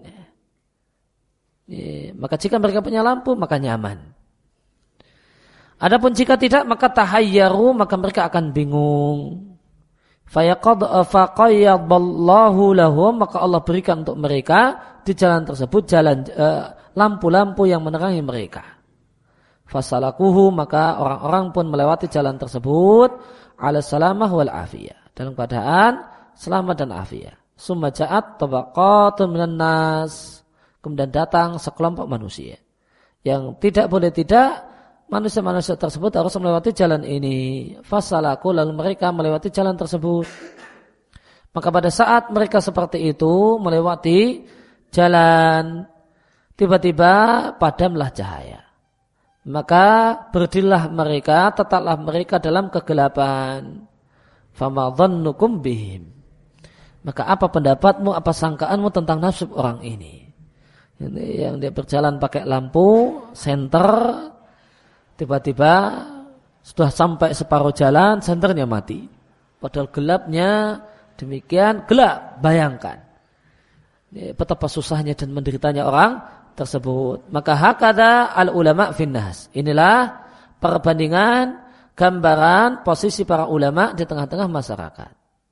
Speaker 2: ya, maka jika mereka punya lampu maka nyaman. Adapun jika tidak maka tahayyaru, maka mereka akan bingung. Fayaqad faqayyadallahu lahum, maka Allah berikan untuk mereka di jalan tersebut jalan uh, lampu-lampu yang menerangi mereka. Fasalakuhu, maka orang-orang pun melewati jalan tersebut ala salamah wal afiyah, dalam keadaan selamat dan afiyah. Summa ja'at tabaqatun minan nas, kemudian datang sekelompok manusia. yang tidak boleh tidak manusia-manusia tersebut harus melewati jalan ini. Fasalaku, lalu mereka melewati jalan tersebut. Maka pada saat mereka seperti itu melewati jalan, tiba-tiba padamlah cahaya. Maka berdirilah mereka, tetaplah mereka dalam kegelapan. Fama dhannukum bihim. Maka apa pendapatmu, apa sangkaanmu tentang nasib orang ini? Ini yang dia berjalan pakai lampu senter, tiba-tiba sudah sampai separuh jalan, senternya mati. Padahal gelapnya demikian gelap, bayangkan betapa susahnya dan menderitanya orang tersebut. Maka hakada al ulama finnas. Inilah perbandingan gambaran posisi para ulama di tengah-tengah masyarakat.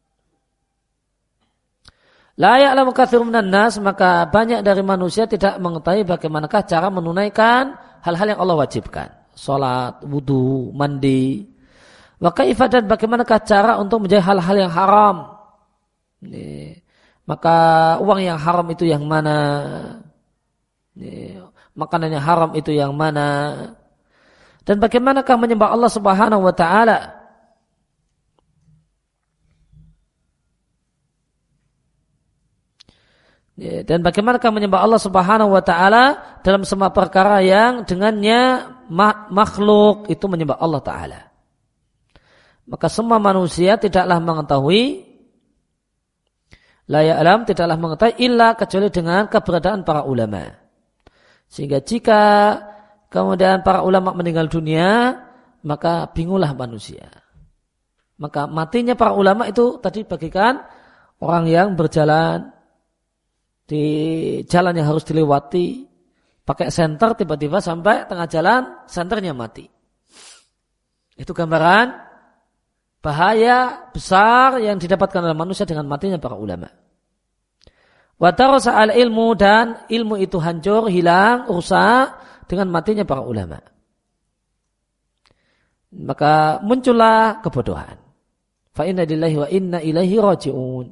Speaker 2: La ya'lamu katsirun minan nas, maka banyak dari manusia tidak mengetahui bagaimanakah cara menunaikan hal-hal yang Allah wajibkan. Salat, wudu, mandi. Wa kaifa, dan bagaimanakah cara untuk menjauhi hal-hal yang haram. Ini. Maka uang yang haram itu yang mana? Ini. Makanan yang haram itu yang mana? Dan bagaimanakah menyembah Allah Subhanahu wa taala? Dan bagaimanakah menyembah Allah Subhanahu wa taala dalam semua perkara yang dengannya makhluk itu menyembah Allah taala. Maka semua manusia tidaklah mengetahui, la ya'lam, tidaklah mengetahui illa kecuali dengan keberadaan para ulama. Sehingga jika kemudian para ulama meninggal dunia, maka bingunglah manusia. Maka matinya para ulama itu tadi bagikan orang yang berjalan di jalan yang harus dilewati, pakai senter, tiba-tiba sampai tengah jalan, senternya mati. Itu gambaran bahaya besar yang didapatkan oleh manusia dengan matinya para ulama. Wa tarasa al ilmu, dan ilmu itu hancur, hilang, rusak dengan matinya para ulama. Maka muncullah kebodohan. Fa inna lillahi wa inna ilaihi raji'un.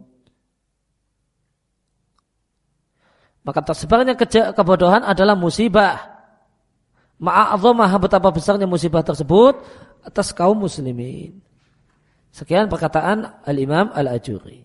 Speaker 2: Maka tersebarnya ke- kebodohan adalah musibah. Ma'a'adhamah, betapa besarnya musibah tersebut atas kaum muslimin. Sekian perkataan Al-Imam Al-Ajuri.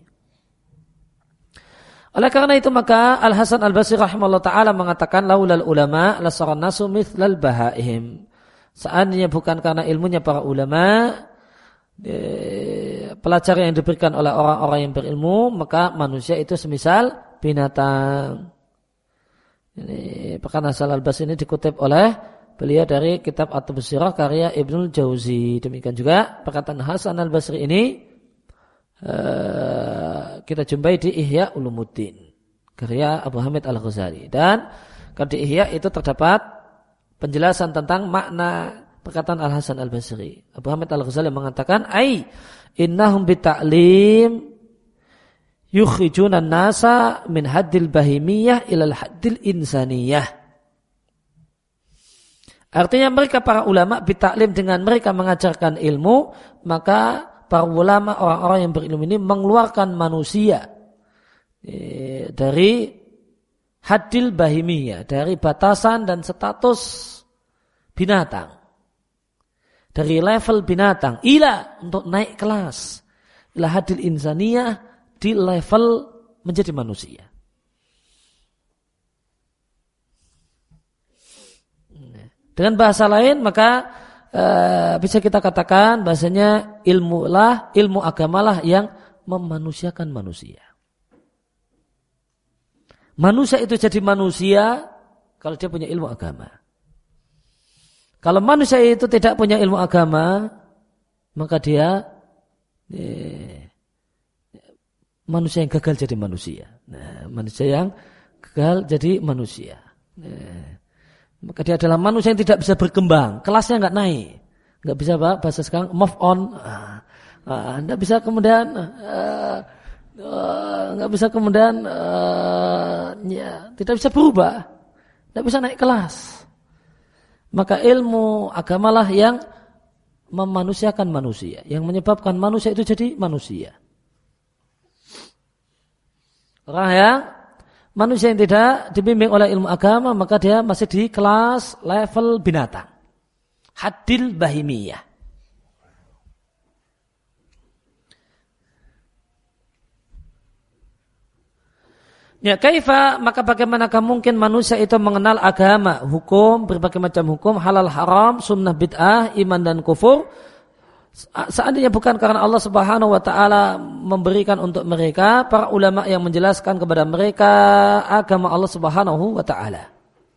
Speaker 2: Oleh karena itu maka Al-Hasan Al-Basri rahimahullah ta'ala mengatakan laulal ulama lasaran nasu mithlal bahaim. Seandainya bukan karena ilmunya para ulama, pelajaran yang diberikan oleh orang-orang yang berilmu, maka manusia itu semisal binatang. Ini perkataan Hasan Al-Basri ini dikutip oleh beliau dari kitab At-Tafsirah karya Ibnul Jauzi. Demikian juga perkataan Hasan Al-Basri ini uh, kita jumpai di Ihya Ulumuddin karya Abu Hamid Al-Ghazali. Dan di Ihya itu terdapat penjelasan tentang makna perkataan Al-Hasan Al-Basri. Abu Hamid Al-Ghazali mengatakan, ai innahum bita'lim yukhrijuna nasa min haddil bahimiyah ilal haddil insaniyah. Artinya mereka para ulama bitaklim, dengan mereka mengajarkan ilmu, maka para ulama orang-orang yang berilmu ini mengeluarkan manusia dari haddil bahimiyah, dari batasan dan status binatang, dari level binatang ila, untuk naik kelas ila haddil insaniyah, di level menjadi manusia. Dengan bahasa lain maka e, bisa kita katakan bahasanya ilmu lah, ilmu agamalah yang memanusiakan manusia. Manusia itu jadi manusia kalau dia punya ilmu agama. Kalau manusia itu tidak punya ilmu agama, maka dia eh, manusia yang gagal jadi manusia. Nah, manusia yang gagal jadi manusia. Nah, maka dia adalah manusia yang tidak bisa berkembang, kelasnya enggak naik, enggak bisa Pak, bahasa sekarang move on. Ah, ah, enggak bisa kemudian, uh, uh, enggak bisa kemudian, uh, ya, tidak bisa berubah, enggak bisa naik kelas. Maka ilmu agamalah yang memanusiakan manusia, yang menyebabkan manusia itu jadi manusia. Orang yang manusia yang tidak dibimbing oleh ilmu agama, maka dia masih di kelas level binatang. Haddil bahimiyah. Ya kaifa, maka bagaimanakah mungkin manusia itu mengenal agama, hukum, berbagai macam hukum, halal haram, sunnah bid'ah, iman dan kufur, seandainya bukan karena Allah Subhanahu wa taala memberikan untuk mereka para ulama yang menjelaskan kepada mereka agama Allah Subhanahu wa taala.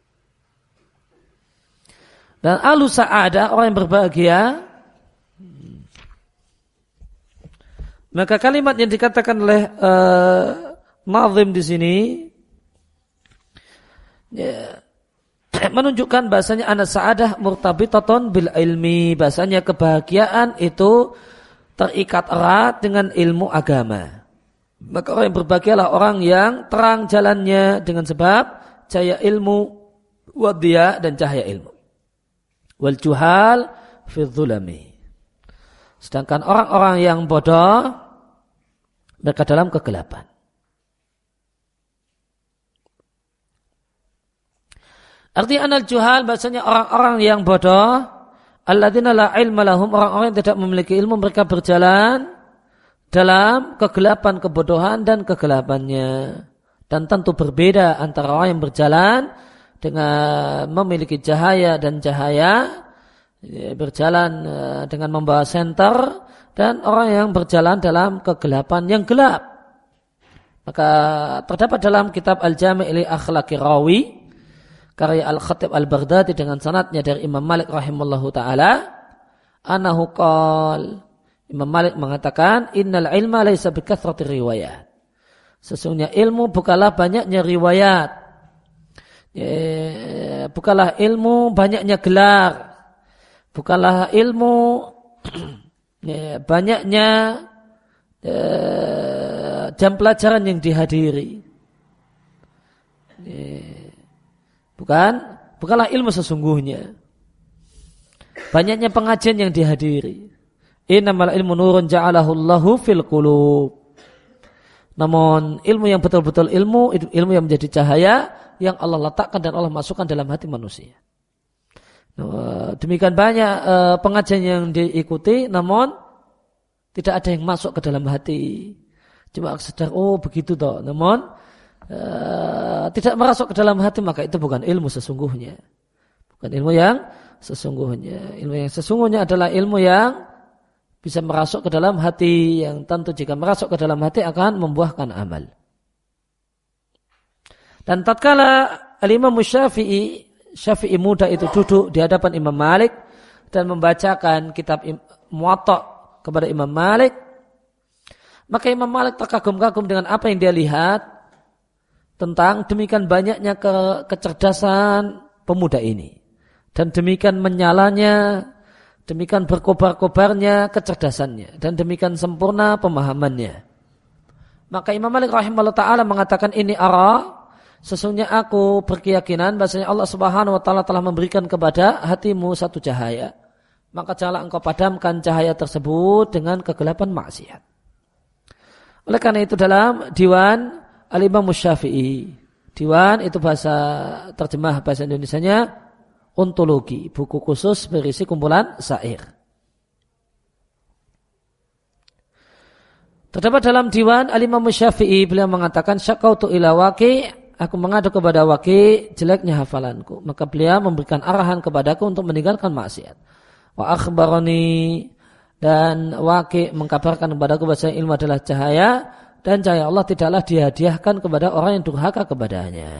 Speaker 2: Dan ahlu sa'adah, orang yang berbahagia, maka kalimat yang dikatakan oleh uh, Nazim di sini ya, menunjukkan bahasanya anas sa'adah murtabitatun bil ilmi, bahasanya kebahagiaan itu terikat erat dengan ilmu agama. Maka orang yang berbahagialah orang yang terang jalannya dengan sebab cahaya ilmu, wadhiya dan cahaya ilmu. Wal juhal fi dhulami. Sedangkan orang-orang yang bodoh mereka dalam kegelapan. Artinya anal juhal, bahasanya orang-orang yang bodoh, alladzina la ilma lahum, orang-orang yang tidak memiliki ilmu, mereka berjalan dalam kegelapan kebodohan dan kegelapannya. Dan tentu berbeda antara orang yang berjalan dengan memiliki cahaya dan cahaya, berjalan dengan membawa senter, dan orang yang berjalan dalam kegelapan yang gelap. Maka terdapat dalam kitab Al-Jami' li Akhlaqi Rawi, karya Al-Khatib Al-Baghdadi dengan sanadnya dari Imam Malik rahimahullahu ta'ala, anahu qal, Imam Malik mengatakan, innal ilma laysa bikathrati riwayat. Sesungguhnya ilmu bukanlah banyaknya riwayat, ya, bukanlah ilmu banyaknya gelar, bukanlah ilmu ya, banyaknya ya, jam pelajaran yang dihadiri. Ya, Bukan, bukanlah ilmu sesungguhnya. Banyaknya pengajian yang dihadiri. Innamal ilmu nurun ja'alahu Allahu fil qulub. Namun ilmu yang betul-betul ilmu, ilmu yang menjadi cahaya yang Allah letakkan dan Allah masukkan dalam hati manusia. Demikian banyak pengajian yang diikuti, namun tidak ada yang masuk ke dalam hati. Cuma sekedar oh begitu toh. Namun Uh, tidak merasuk ke dalam hati, maka itu bukan ilmu sesungguhnya. Bukan ilmu yang sesungguhnya. Ilmu yang sesungguhnya adalah ilmu yang bisa merasuk ke dalam hati, yang tentu jika merasuk ke dalam hati akan membuahkan amal. Dan tatkala Al-Imam Syafi'i, Syafi'i muda itu duduk di hadapan Imam Malik dan membacakan kitab Muwatta kepada Imam Malik, maka Imam Malik terkagum-kagum dengan apa yang dia lihat tentang demikian banyaknya ke, kecerdasan pemuda ini. Dan demikian menyalanya, demikian berkobar-kobarnya kecerdasannya. Dan demikian sempurna pemahamannya. Maka Imam Malik rahimahullah ta'ala mengatakan, ini ara, sesungguhnya aku berkeyakinan bahasanya Allah subhanahu wa ta'ala telah memberikan kepada hatimu satu cahaya. Maka janganlah engkau padamkan cahaya tersebut dengan kegelapan maksiat. Oleh karena itu dalam diwan Al-Imam Syafi'i, diwan itu bahasa terjemah bahasa Indonesianya ontologi, buku khusus berisi kumpulan syair. Terdapat dalam diwan Al-Imam Syafi'i, beliau mengatakan syakautu ila Waqi', aku mengadu kepada Waqi' jeleknya hafalanku, maka beliau memberikan arahan kepadaku untuk meninggalkan maksiat. Wa akhbarani, dan Waqi' mengkabarkan kepadaku bahwa ilmu adalah cahaya, dan cahaya Allah tidaklah dihadiahkan kepada orang yang durhaka kepadanya.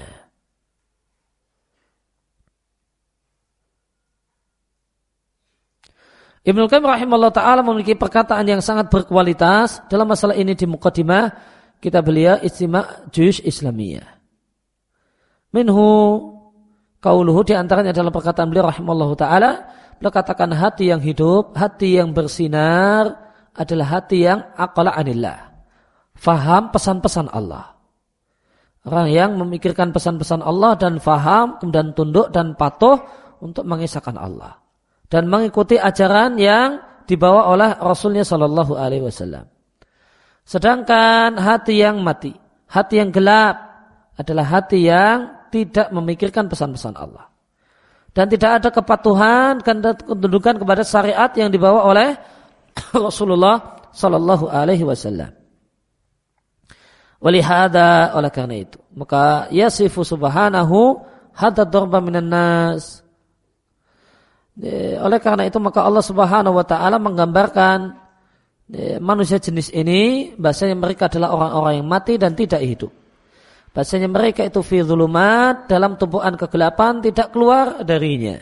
Speaker 2: Ibnu Qayyim rahimahullah ta'ala memiliki perkataan yang sangat berkualitas dalam masalah ini di muqaddimah kitab beliau Istima' Juyush Islamiyah. Minhu qauluhu, di antaranya adalah perkataan beliau rahimahullah ta'ala, beliau katakan hati yang hidup, hati yang bersinar adalah hati yang aqala anillah, faham pesan-pesan Allah. Orang yang memikirkan pesan-pesan Allah dan faham, kemudian tunduk dan patuh untuk mengisahkan Allah. Dan mengikuti ajaran yang dibawa oleh Rasulnya Sallallahu Alaihi Wasallam. Sedangkan hati yang mati, hati yang gelap adalah hati yang tidak memikirkan pesan-pesan Allah. Dan tidak ada kepatuhan dan ketundukan kepada syariat yang dibawa oleh Rasulullah sallallahu alaihi wasallam. Walihada, oleh karena itu, maka yasifu subhanahu hadza darba minan nas. Oleh karena itu maka Allah Subhanahu wa taala menggambarkan manusia jenis ini bahasanya mereka adalah orang-orang yang mati dan tidak hidup. Bahasanya mereka itu fi dzulumat, dalam tumpuan kegelapan, tidak keluar darinya.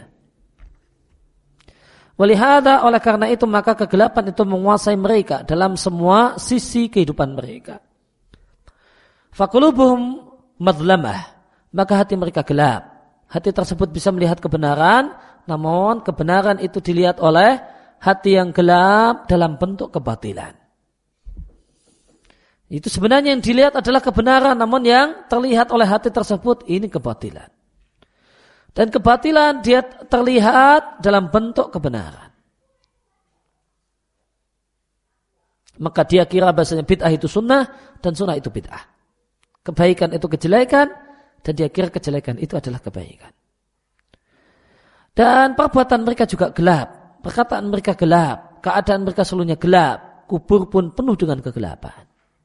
Speaker 2: Walihada, oleh karena itu maka kegelapan itu menguasai mereka dalam semua sisi kehidupan mereka. Faqulubuhum madlamah, maka hati mereka gelap. Hati tersebut bisa melihat kebenaran, namun kebenaran itu dilihat oleh hati yang gelap dalam bentuk kebatilan. Itu sebenarnya yang dilihat adalah kebenaran, namun yang terlihat oleh hati tersebut ini kebatilan. Dan kebatilan dia terlihat dalam bentuk kebenaran. Maka dia kira bahasanya bid'ah itu sunnah dan sunnah itu bid'ah. Kebaikan itu kejelekan dan dia kira kejelekan itu adalah kebaikan. Dan perbuatan mereka juga gelap, perkataan mereka gelap, keadaan mereka seluruhnya gelap, kubur pun penuh dengan kegelapan.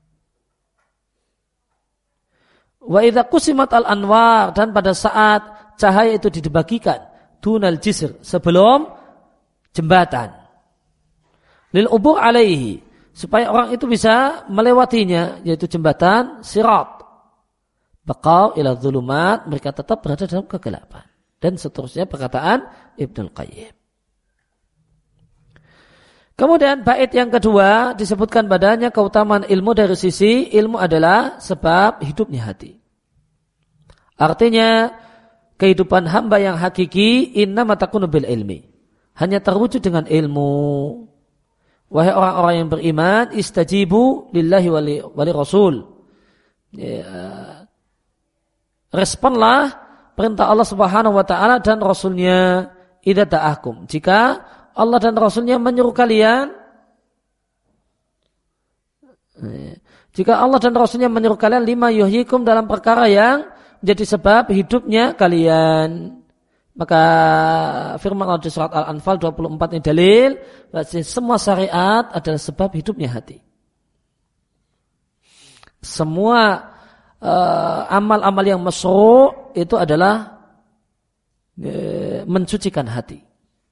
Speaker 2: Wa idza qusimat al-anwar, dan pada saat cahaya itu dibagikan dunal jisr, sebelum jembatan, lil ubur alaihi, supaya orang itu bisa melewatinya, yaitu jembatan sirat. Baqau ila dzulumat, mereka tetap berada dalam kegelapan. Dan seterusnya perkataan Ibnul Qayyim. Kemudian bait yang kedua disebutkan padanya keutamaan ilmu dari sisi ilmu adalah sebab hidupnya hati. Artinya kehidupan hamba yang hakiki innama takunu bil ilmi, hanya terwujud dengan ilmu. Wahai orang-orang yang beriman, istajibu lillahi wali, wali rasul. Ya, responlah perintah Allah Subhanahu wa taala dan Rasulnya idza ta'akum. Jika Allah dan Rasulnya menyuruh kalian, jika Allah dan Rasulnya menyuruh kalian lima yuhyikum, dalam perkara yang menjadi sebab hidupnya kalian. Maka firman Allah di surat Al-Anfal dua puluh empat ini dalil bahwa semua syariat adalah sebab hidupnya hati. Semua Uh, amal-amal yang masyru' itu adalah uh, mensucikan hati.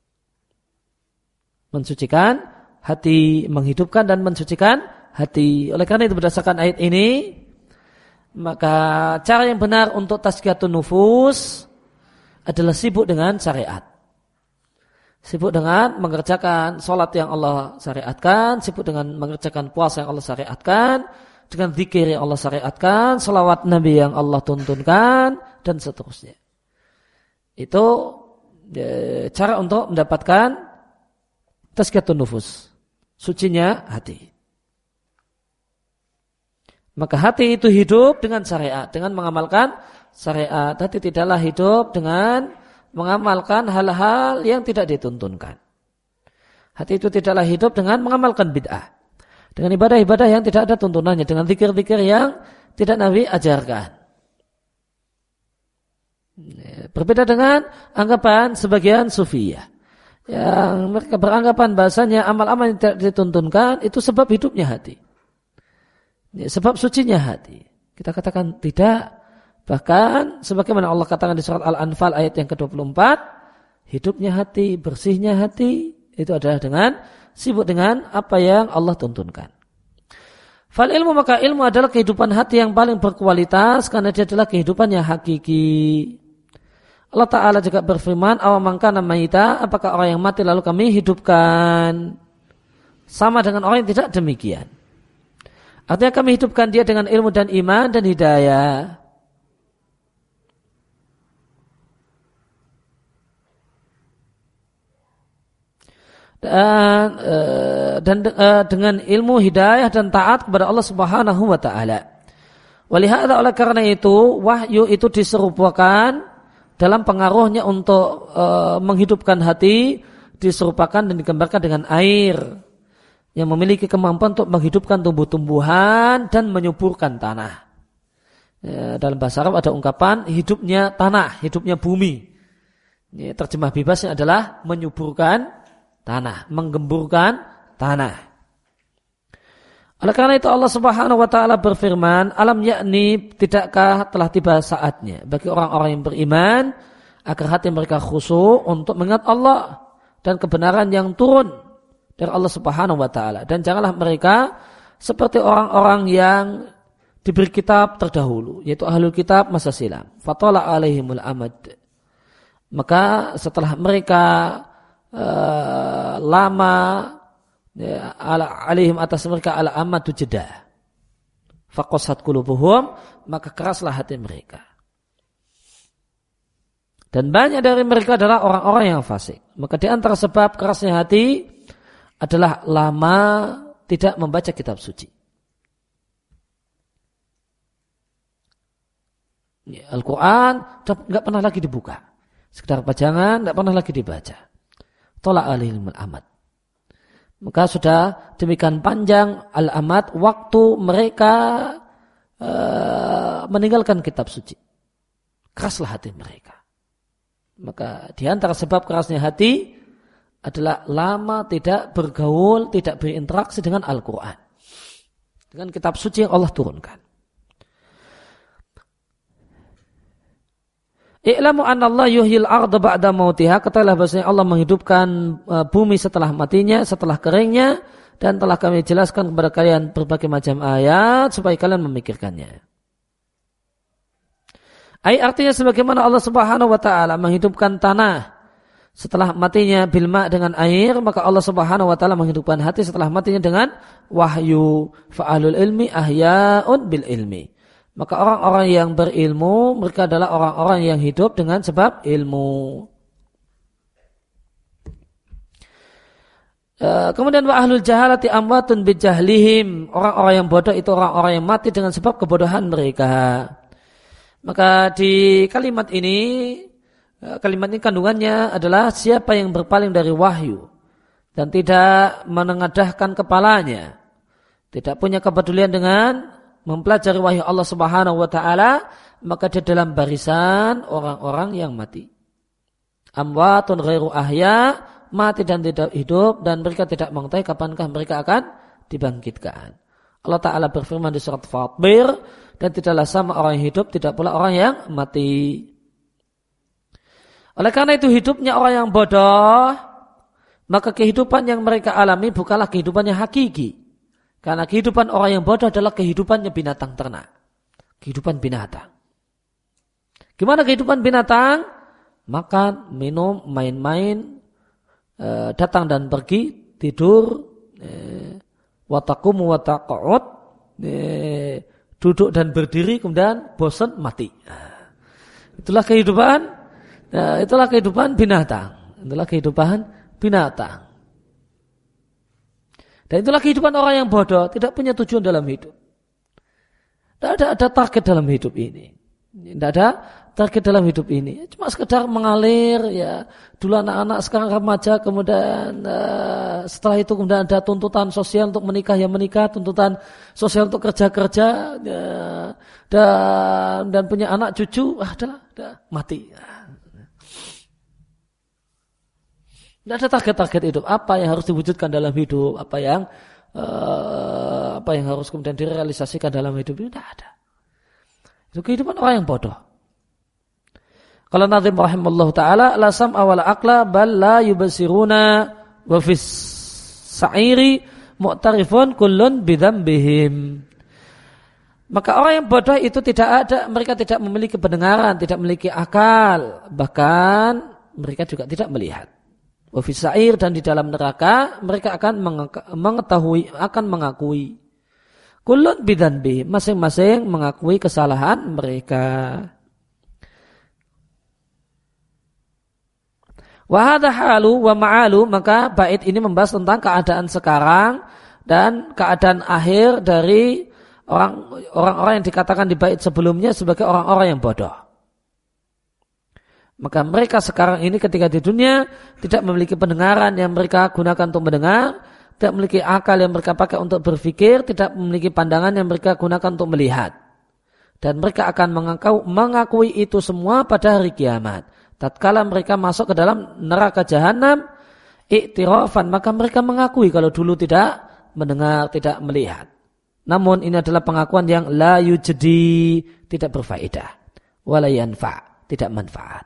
Speaker 2: Mensucikan hati, menghidupkan dan mensucikan hati. Oleh karena itu berdasarkan ayat ini, maka cara yang benar untuk tazkiyatun nufus adalah sibuk dengan syariat. Sibuk dengan mengerjakan salat yang Allah syariatkan, sibuk dengan mengerjakan puasa yang Allah syariatkan, dengan zikir yang Allah syariatkan, salawat Nabi yang Allah tuntunkan, dan seterusnya. Itu e, cara untuk mendapatkan tazkiyatun nufus, sucinya hati. Maka hati itu hidup dengan syariat, dengan mengamalkan syariat. Hati tidaklah hidup dengan mengamalkan hal-hal yang tidak dituntunkan. Hati itu tidaklah hidup dengan mengamalkan bid'ah, dengan ibadah-ibadah yang tidak ada tuntunannya, dengan zikir-zikir yang tidak Nabi ajarkan. Berbeda dengan anggapan sebagian sufiyah yang mereka beranggapan bahasanya amal-amal yang tidak dituntunkan itu sebab hidupnya hati, sebab sucinya hati. Kita katakan tidak. Bahkan sebagaimana Allah katakan di surat Al-Anfal ayat yang ke dua puluh empat, hidupnya hati, bersihnya hati itu adalah dengan sibuk dengan apa yang Allah tuntunkan. Fal ilmu, maka ilmu adalah kehidupan hati yang paling berkualitas karena dia adalah kehidupan yang hakiki. Allah Ta'ala juga berfirman, awaman kana mayita, apakah orang yang mati lalu kami hidupkan? Sama dengan orang yang tidak demikian. Artinya kami hidupkan dia dengan ilmu dan iman dan hidayah. Dan, dan dengan ilmu hidayah dan taat kepada Allah Subhanahu wa taala. Walihada, oleh karena itu wahyu itu diserupakan dalam pengaruhnya untuk uh, menghidupkan hati, diserupakan dan digambarkan dengan air yang memiliki kemampuan untuk menghidupkan tumbuh-tumbuhan dan menyuburkan tanah. Ya, dalam bahasa Arab ada ungkapan hidupnya tanah, hidupnya bumi. Ya, terjemah bebasnya adalah menyuburkan tanah, menggemburkan tanah. Oleh karena itu Allah Subhanahu wa taala berfirman, "Alam yakni, tidakkah telah tiba saatnya bagi orang-orang yang beriman agar hati mereka khusyuk untuk mengingat Allah dan kebenaran yang turun dari Allah Subhanahu wa taala, dan janganlah mereka seperti orang-orang yang diberi kitab terdahulu, yaitu ahlul kitab masa silam. Fatala alaihimul amad." Maka setelah mereka uh, lama ya, ala alaihim atas mereka ala amadu jeda, faqasat qulubuhum, maka keraslah hati mereka. Dan banyak dari mereka adalah orang-orang yang fasik. Maka di antara sebab kerasnya hati adalah lama tidak membaca kitab suci. Ya, Al-Quran nggak pernah lagi dibuka, sekedar pajangan nggak pernah lagi dibaca. Tolak alaihimul amad. Maka sudah demikian panjang al-amad waktu mereka uh, meninggalkan kitab suci. Keraslah hati mereka. Maka di antara sebab kerasnya hati adalah lama tidak bergaul, tidak berinteraksi dengan Al-Quran, dengan kitab suci yang Allah turunkan. I'lamu anna Allah yuhyil arda ba'da mautiha, ketahuilah bahwasanya Allah menghidupkan uh, bumi setelah matinya, setelah keringnya, dan telah kami jelaskan kepada kalian berbagai macam ayat supaya kalian memikirkannya. Ayat artinya sebagaimana Allah Subhanahu wa taala menghidupkan tanah setelah matinya bilma dengan air, maka Allah Subhanahu wa taala menghidupkan hati setelah matinya dengan wahyu. Fa'alul ilmi ahya'un bil ilmi. Maka orang-orang yang berilmu, mereka adalah orang-orang yang hidup dengan sebab ilmu. Kemudian wa ahlul jahalati amwatun bijahlihim. Orang-orang yang bodoh itu orang-orang yang mati dengan sebab kebodohan mereka. Maka di kalimat ini, kalimat ini kandungannya adalah siapa yang berpaling dari wahyu dan tidak menengadahkan kepalanya, tidak punya kepedulian dengan mempelajari wahyu Allah Subhanahu wa taala, maka dia dalam barisan orang-orang yang mati. Amwatun ghairu ahya, mati dan tidak hidup, dan mereka tidak mengetahui kapankah mereka akan dibangkitkan. Allah Ta'ala berfirman di surat Fatir, dan tidaklah sama orang yang hidup, tidak pula orang yang mati. Oleh karena itu hidupnya orang yang bodoh, maka kehidupan yang mereka alami bukanlah kehidupan yang hakiki. Karena kehidupan orang yang bodoh adalah kehidupannya binatang ternak. Kehidupan binatang. Gimana kehidupan binatang? Makan, minum, main-main, e, datang dan pergi, tidur, e, watakum wataqa'ud, e, duduk dan berdiri, kemudian bosan, mati. Itulah kehidupan, e, itulah kehidupan binatang. Itulah kehidupan binatang. Dan itulah kehidupan orang yang bodoh, tidak punya tujuan dalam hidup. Tidak ada, ada target dalam hidup ini. Tidak ada target dalam hidup ini. Cuma sekedar mengalir, ya. Dulu anak-anak, sekarang remaja, kemudian uh, setelah itu kemudian ada tuntutan sosial untuk menikah, ya menikah, tuntutan sosial untuk kerja-kerja, ya, dan, dan punya anak cucu, ah, adalah, dah, mati. Tidak ada target-target hidup. Apa yang harus diwujudkan dalam hidup? Apa yang uh, apa yang harus kemudian direalisasikan dalam hidup ini? Tidak ada. Itu kehidupan orang yang bodoh. Kalau Nazim rahimallahu ta'ala, la sam'a wa la aqla bal la yubasiruna wa fis sa'iri mu'tarifun kullun bidhambihim. Maka orang yang bodoh itu tidak ada, mereka tidak memiliki pendengaran, tidak memiliki akal, bahkan mereka juga tidak melihat. Wa fis sa'ir, dan di dalam neraka mereka akan mengetahui, akan mengakui. Kullun bidhanbi, masing-masing mengakui kesalahan mereka. Wa hadha halu wa ma'alu, maka bait ini membahas tentang keadaan sekarang dan keadaan akhir dari orang orang-orang yang dikatakan di bait sebelumnya sebagai orang-orang yang bodoh. Maka mereka sekarang ini ketika di dunia tidak memiliki pendengaran yang mereka gunakan untuk mendengar, tidak memiliki akal yang mereka pakai untuk berpikir, tidak memiliki pandangan yang mereka gunakan untuk melihat. Dan mereka akan mengakui, mengakui itu semua pada hari kiamat. Tatkala mereka masuk ke dalam neraka jahanam, iktirafan, maka mereka mengakui kalau dulu tidak mendengar, tidak melihat. Namun ini adalah pengakuan yang la yujdi, tidak berfaedah. Wala yanfa', tidak manfaat.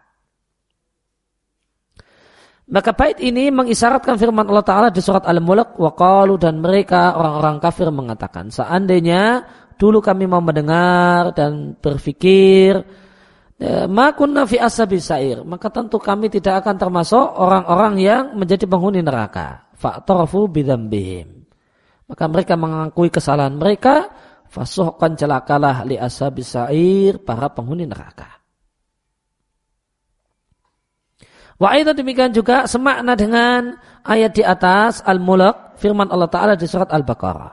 Speaker 2: Maka bait ini mengisyaratkan firman Allah Ta'ala di surat Al-Mulk, wa qalu, dan mereka orang-orang kafir mengatakan, seandainya dulu kami mau mendengar dan berfikir, ma kunna fi ashabis sa'ir, maka tentu kami tidak akan termasuk orang-orang yang menjadi penghuni neraka. Fa'tarafu bidzambihim, maka mereka mengakui kesalahan mereka. Fasuhqan, celakalah li ashabis sa'ir, para penghuni neraka. Wa aidan, demikian juga semakna dengan ayat di atas Al-Mulk, firman Allah Ta'ala di surat Al-Baqarah.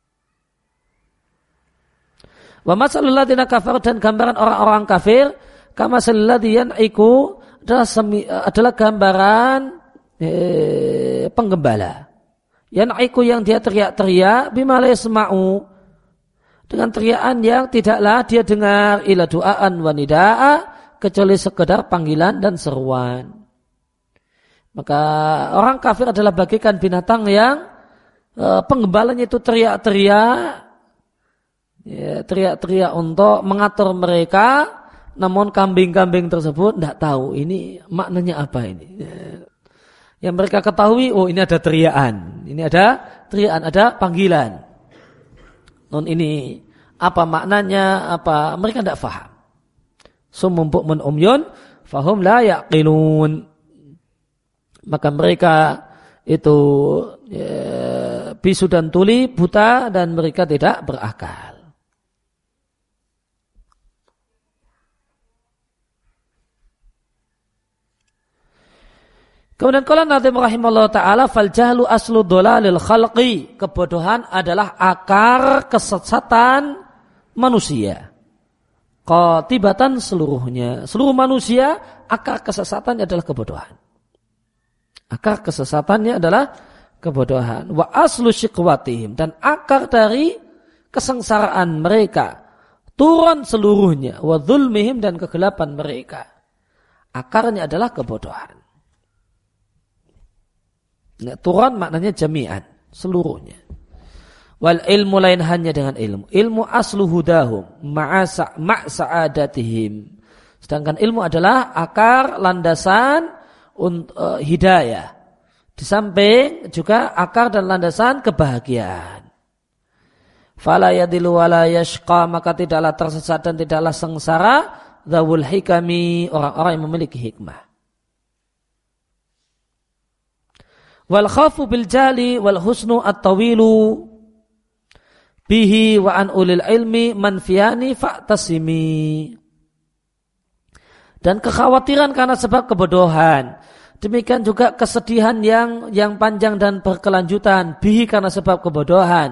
Speaker 2: Wa masalul ladzina kafaru, dan gambaran orang-orang kafir, kama salladzi yan'iku, adalah, semi, adalah gambaran eh, penggembala. Yan'iku, yang dia teriak-teriak, bima la yasma'u, dengan teriakan yang tidaklah dia dengar, ila du'aan wa nida'a, kecuali sekedar panggilan dan seruan. Maka orang kafir adalah bagaikan binatang yang e, penggembalanya itu teriak-teriak, ya, teriak-teriak untuk mengatur mereka, namun kambing-kambing tersebut tidak tahu ini maknanya apa ini. Ya. Yang mereka ketahui, oh ini ada teriakan, ini ada teriakan, ada panggilan. Non ini apa maknanya, apa mereka tidak faham. Summun bukmun umyun fahum la yaqilun. Maka mereka itu ya, bisu dan tuli, buta, dan mereka tidak berakal. Kemudian qala Nazim rahimahullah ta'ala, fal jahlu aslu dolalil khalqi, kebodohan adalah akar kesesatan manusia. Qatibatan, seluruhnya, seluruh manusia akar kesesatannya adalah kebodohan. Akar kesesatannya adalah kebodohan. Wa aslu syiqwatihim, dan akar dari kesengsaraan mereka, turun seluruhnya, wa dzulmihim, dan kegelapan mereka, akarnya adalah kebodohan. Nah, turun maknanya jami'an, seluruhnya. Wal ilmu, lain hanya dengan ilmu. Ilmu aslu hudahum ma'asa ma'sa'adatihim. Sedangkan ilmu adalah akar landasan untuk uh, hidayah. Di samping juga akar dan landasan kebahagiaan. Fala yadilu wala yashqa, maka tidaklah tersesat dan tidaklah sengsara dzawul hikami, orang-orang yang memiliki hikmah. Wal khafu bil jali wal husnu at-tawilu bihi wa an ulil ilmi manfiyani fa'tasimi. Dan kekhawatiran karena sebab kebodohan, demikian juga kesedihan yang yang panjang dan berkelanjutan, bihi, karena sebab kebodohan.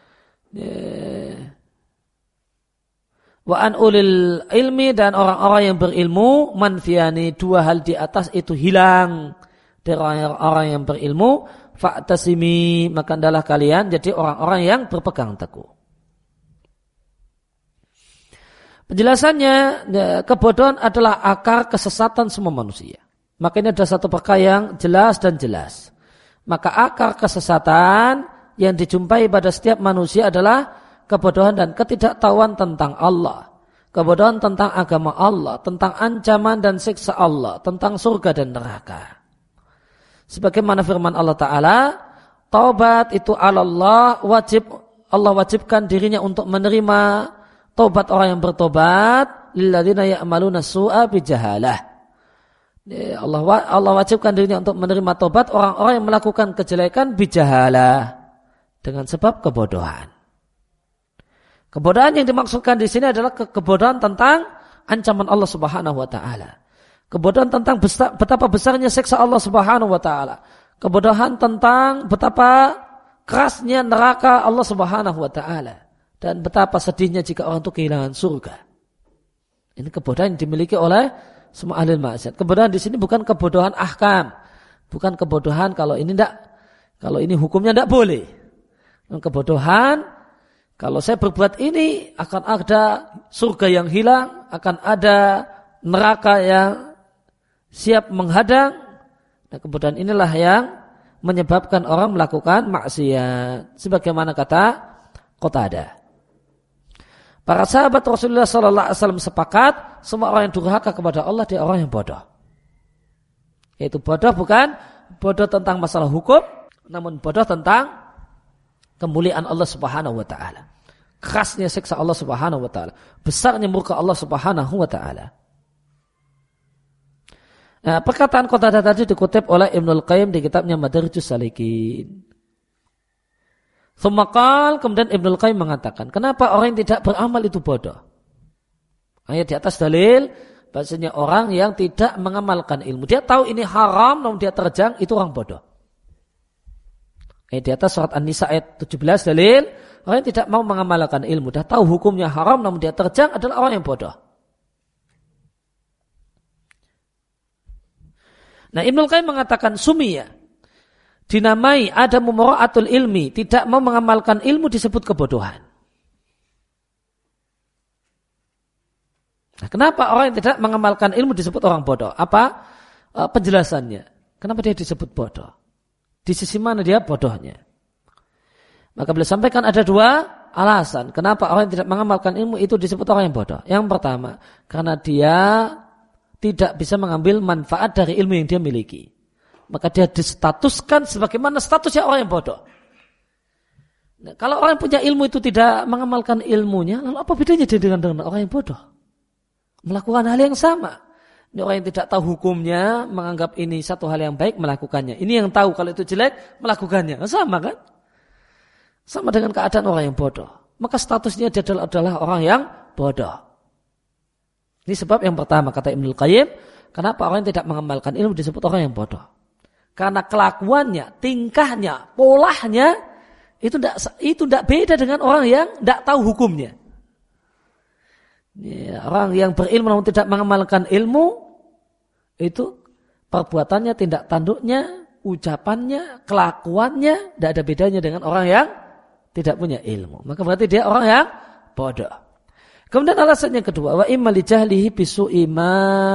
Speaker 2: Wa an ulil ilmi, dan orang-orang yang berilmu, manfiyani, dua hal di atas itu hilang dari orang-orang yang berilmu, fa'tasimi, maka adalah kalian jadi orang-orang yang berpegang teguh. Penjelasannya, kebodohan adalah akar kesesatan semua manusia. Maka ini ada satu perkara yang jelas dan jelas. Maka akar kesesatan yang dijumpai pada setiap manusia adalah kebodohan dan ketidaktahuan tentang Allah. Kebodohan tentang agama Allah, tentang ancaman dan siksa Allah, tentang surga dan neraka. Sebagaimana firman Allah Ta'ala, taubat itu ala Allah, wajib, Allah wajibkan dirinya untuk menerima taubat orang yang bertobat, lilladzina ya'maluna su'a bijahalah. Allah Allah wajibkan dirinya untuk menerima taubat orang-orang yang melakukan kejelekan bijahalah, dengan sebab kebodohan. Kebodohan yang dimaksudkan di sini adalah ke- kebodohan tentang ancaman Allah Subhanahu wa taala. Kebodohan tentang besar, betapa besarnya siksa Allah Subhanahu wa taala. Kebodohan tentang betapa kerasnya neraka Allah Subhanahu wa taala. Dan betapa sedihnya jika orang itu kehilangan surga. Ini kebodohan yang dimiliki oleh semua ahli maksiat. Kebodohan di sini bukan kebodohan ahkam, bukan kebodohan kalau ini tidak, kalau ini hukumnya tidak boleh. Kebodohan Kalau saya berbuat ini akan ada surga yang hilang, akan ada neraka yang siap menghadang. Nah, kemudian inilah yang menyebabkan orang melakukan maksiat. Sebagaimana kata Qatadah. Para sahabat Rasulullah sallallahu alaihi wasallam sepakat semua orang yang durhaka kepada Allah dia orang yang bodoh. Yaitu bodoh bukan bodoh tentang masalah hukum, namun bodoh tentang kemuliaan Allah Subhanahu wa taala. Kerasnya siksa Allah Subhanahu wa taala, besarnya murka Allah Subhanahu wa taala. Nah, perkataan Qatadah tadi dikutip oleh Ibnul Qayyim di kitabnya Madarijus Salikin. Semakal kemudian Ibnul Qayyim mengatakan, kenapa orang yang tidak beramal itu bodoh? Ayat di atas dalil bahasanya orang yang tidak mengamalkan ilmu. Dia tahu ini haram namun dia terjang, itu orang bodoh. Ayat di atas surat An-Nisa ayat tujuh belas dalil, orang yang tidak mau mengamalkan ilmu, dia tahu hukumnya haram namun dia terjang adalah orang yang bodoh. Nah, Ibnul Qayyim mengatakan sumiyah dinamai ada mumra'atul ilmi, tidak mau mengamalkan ilmu disebut kebodohan. Nah, kenapa orang yang tidak mengamalkan ilmu disebut orang bodoh? Apa uh, penjelasannya? Kenapa dia disebut bodoh? Di sisi mana dia bodohnya? Maka beliau sampaikan ada dua alasan kenapa orang yang tidak mengamalkan ilmu itu disebut orang yang bodoh. Yang pertama, karena dia tidak bisa mengambil manfaat dari ilmu yang dia miliki. Maka dia distatuskan sebagaimana statusnya orang yang bodoh. Nah, kalau orang yang punya ilmu itu tidak mengamalkan ilmunya, lalu apa bedanya dia dengan, dengan orang yang bodoh? Melakukan hal yang sama. Ini orang yang tidak tahu hukumnya, menganggap ini satu hal yang baik, melakukannya. Ini yang tahu kalau itu jelek, melakukannya. Sama kan? Sama dengan keadaan orang yang bodoh. Maka statusnya dia adalah, adalah orang yang bodoh. Ini sebab yang pertama, kata Ibnul Qayyim, kenapa orang yang tidak mengamalkan ilmu disebut orang yang bodoh. Karena kelakuannya, tingkahnya, polanya itu tidak itu tidak beda dengan orang yang tidak tahu hukumnya. Ya, orang yang berilmu namun tidak mengamalkan ilmu itu perbuatannya, tindak tanduknya, ucapannya, kelakuannya tidak ada bedanya dengan orang yang tidak punya ilmu. Maka berarti dia orang yang bodoh. Kemudian alasan yang kedua, wa imma li jahlihi bisu'i ma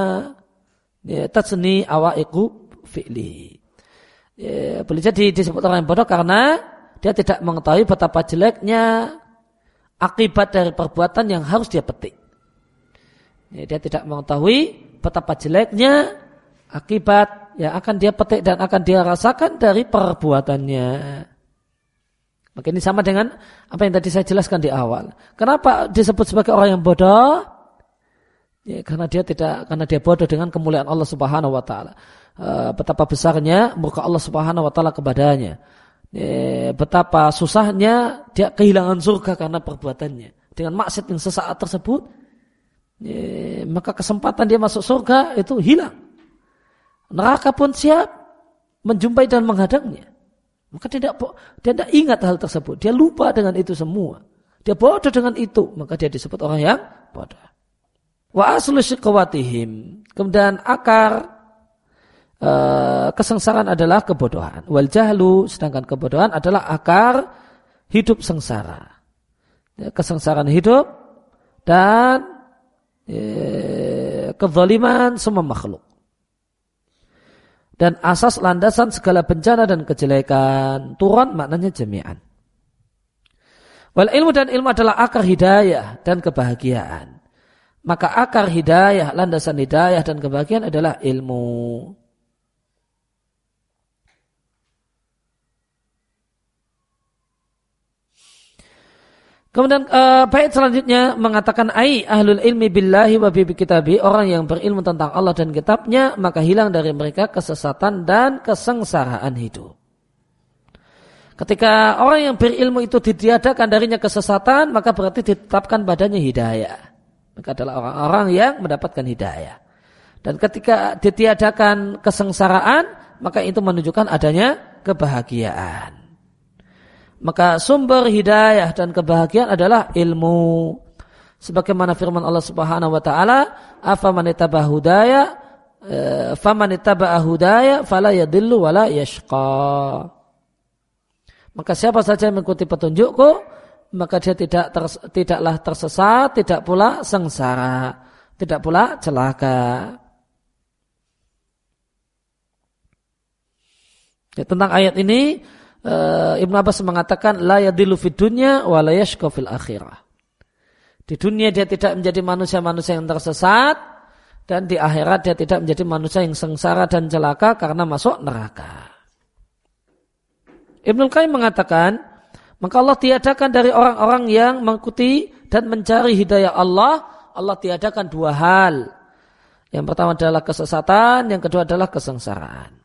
Speaker 2: tatsni awaiqu fi'li. Ya, boleh jadi disebut orang yang bodoh karena dia tidak mengetahui betapa jeleknya akibat dari perbuatan yang harus dia petik. Ya, dia tidak mengetahui betapa jeleknya akibat yang akan dia petik dan akan dia rasakan dari perbuatannya. Maka ini sama dengan apa yang tadi saya jelaskan di awal. Kenapa disebut sebagai orang yang bodoh? Ya, karena dia tidak, karena dia bodoh dengan kemuliaan Allah Subhanahu Wa Taala. Uh, betapa besarnya murka Allah Subhanahu Wa Taala kepadanya. Ya, betapa susahnya dia kehilangan surga karena perbuatannya. Dengan maksiat yang sesaat tersebut, ya, maka kesempatan dia masuk surga itu hilang. Neraka pun siap menjumpai dan menghadangnya. Maka dia tidak, dia tidak ingat hal tersebut. Dia lupa dengan itu semua. Dia bodoh dengan itu. Maka dia disebut orang yang bodoh. Wa aslu syiqwatihim. Kemudian akar uh, kesengsaraan adalah kebodohan. Wal jahlu, sedangkan kebodohan adalah akar hidup sengsara. Ya, kesengsaraan hidup dan ya, kezaliman semua makhluk. Dan asas landasan segala bencana dan kejelekan. Turun maknanya jami'an. Wal ilmu dan ilmu adalah akar hidayah dan kebahagiaan. Maka akar hidayah, landasan hidayah dan kebahagiaan adalah ilmu. Kemudian uh, bait selanjutnya mengatakan ai ahlul ilmi billahi wa bi kitabi, orang yang berilmu tentang Allah dan kitabnya maka hilang dari mereka kesesatan dan kesengsaraan hidup. Ketika orang yang berilmu itu ditiadakan darinya kesesatan, maka berarti ditetapkan badannya hidayah. Maka adalah orang-orang yang mendapatkan hidayah. Dan ketika ditiadakan kesengsaraan, maka itu menunjukkan adanya kebahagiaan. Maka sumber hidayah dan kebahagiaan adalah ilmu. Sebagaimana firman Allah Subhanahu wa taala, "Afaman ittaba'a hudaya, faman ittaba'a hudaya fala yadhillu wala yashqa." Maka siapa saja yang mengikuti petunjukku, maka dia tidak ters, tidaklah tersesat, tidak pula sengsara, tidak pula celaka. Ya, tentang ayat ini uh, Ibnu Abbas mengatakan la yadillu fid dunya wa la yashqa fil akhirah. Di dunia dia tidak menjadi manusia-manusia yang tersesat, dan di akhirat dia tidak menjadi manusia yang sengsara dan celaka karena masuk neraka. Ibnu Qayyim mengatakan, maka Allah tiadakan dari orang-orang yang mengikuti dan mencari hidayah Allah, Allah tiadakan dua hal. Yang pertama adalah kesesatan, yang kedua adalah kesengsaraan.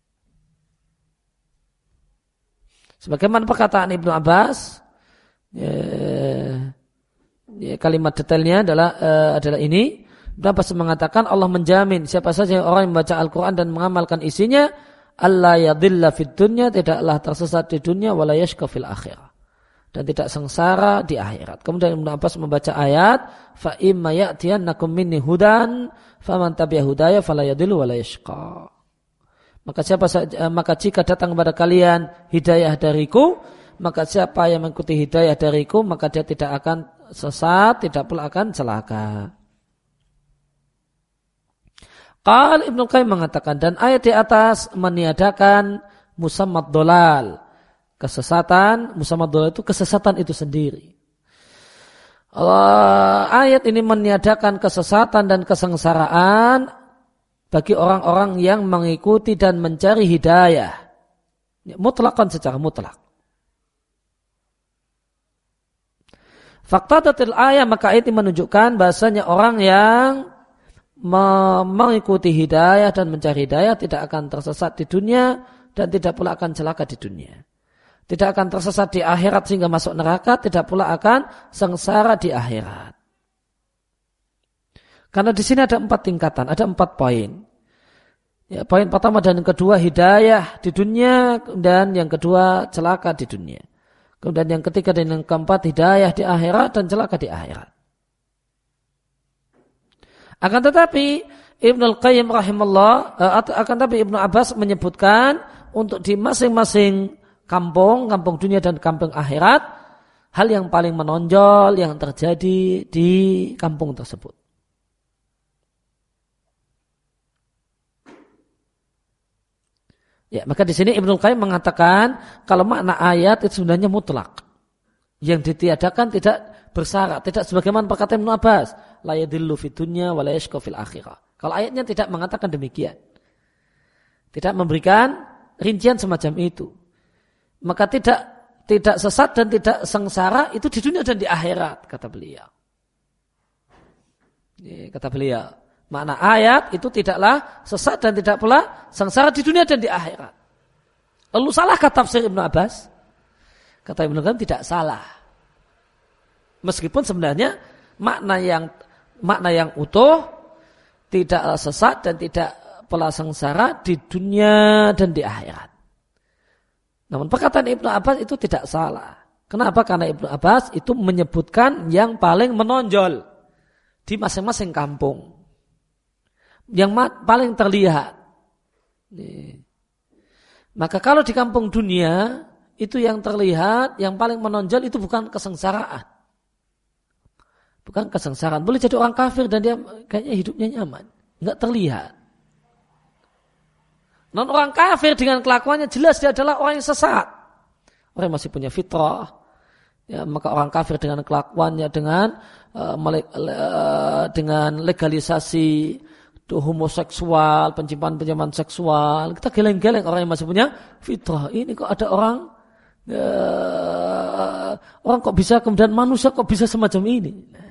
Speaker 2: Sebagaimana perkataan Ibnu Abbas, ya, ya, kalimat detailnya adalah uh, adalah ini. Ibnu Abbas mengatakan Allah menjamin siapa saja orang yang membaca Al-Quran dan mengamalkan isinya, alla yadilla fid dunya, tidaklah tersesat di dunia, wala yashqa fil akhirah, dan tidak sengsara di akhirat. Kemudian Ibnu Abbas membaca ayat, fa imma ya'tiyannakum minni hudan faman tabi'a hudaya fala yadillu wala yashqa. Maka siapa saja, maka jika datang kepada kalian hidayah dariku, maka siapa yang mengikuti hidayah dariku, maka dia tidak akan sesat, tidak pula akan celaka. Qal Ibnu Qayyim mengatakan, dan ayat di atas meniadakan musammad dolal, kesesatan. Musammad dolal itu kesesatan itu sendiri. Allah, ayat ini meniadakan kesesatan dan kesengsaraan bagi orang-orang yang mengikuti dan mencari hidayah, mutlakan secara mutlak. Fakta datil ayat, maka ayat ini menunjukkan bahasanya orang yang mengikuti hidayah dan mencari hidayah tidak akan tersesat di dunia dan tidak pula akan celaka di dunia. Tidak akan tersesat di akhirat sehingga masuk neraka, tidak pula akan sengsara di akhirat. Karena di sini ada empat tingkatan, ada empat poin. Ya, poin pertama dan yang kedua hidayah di dunia, dan yang kedua celaka di dunia. Kemudian yang ketiga dan yang keempat hidayah di akhirat dan celaka di akhirat. Akan tetapi Ibnu Qayyim rahimahullah, akan tetapi Ibnu Abbas menyebutkan untuk di masing-masing kampung, kampung dunia dan kampung akhirat, hal yang paling menonjol yang terjadi di kampung tersebut. Ya, maka di sini Ibnu Qayyim mengatakan kalau makna ayat itu sebenarnya mutlak. Yang ditiadakan tidak bersyarat, tidak sebagaimana perkataan Ibnu Abbas, la yadillu fid dunya wa la yashqa fil akhirah. Kalau ayatnya tidak mengatakan demikian, tidak memberikan rincian semacam itu, maka tidak tidak sesat dan tidak sengsara itu di dunia dan di akhirat, kata beliau. Ya, kata beliau. Makna ayat itu tidaklah sesat dan tidak pula sengsara di dunia dan di akhirat. Lalu salahkah tafsir Ibnu Abbas? Kata Ibnu Qayyim tidak salah. Meskipun sebenarnya makna yang makna yang utuh tidaklah sesat dan tidak pula sengsara di dunia dan di akhirat. Namun perkataan Ibnu Abbas itu tidak salah. Kenapa? Karena Ibnu Abbas itu menyebutkan yang paling menonjol di masing-masing kampung. Yang paling terlihat. Maka kalau di kampung dunia itu yang terlihat, yang paling menonjol itu bukan kesengsaraan. Bukan kesengsaraan. Boleh jadi orang kafir dan dia kayaknya hidupnya nyaman. Enggak terlihat. Non orang kafir dengan kelakuannya jelas dia adalah orang yang sesat. Orang yang masih punya fitrah. Ya, maka orang kafir dengan kelakuannya, dengan uh, mele- uh, dengan legalisasi homoseksual, penciuman-penciuman seksual, kita geleng-geleng orang yang masih punya fitrah. Ini kok ada orang, ya, orang kok bisa, kemudian manusia kok bisa semacam ini?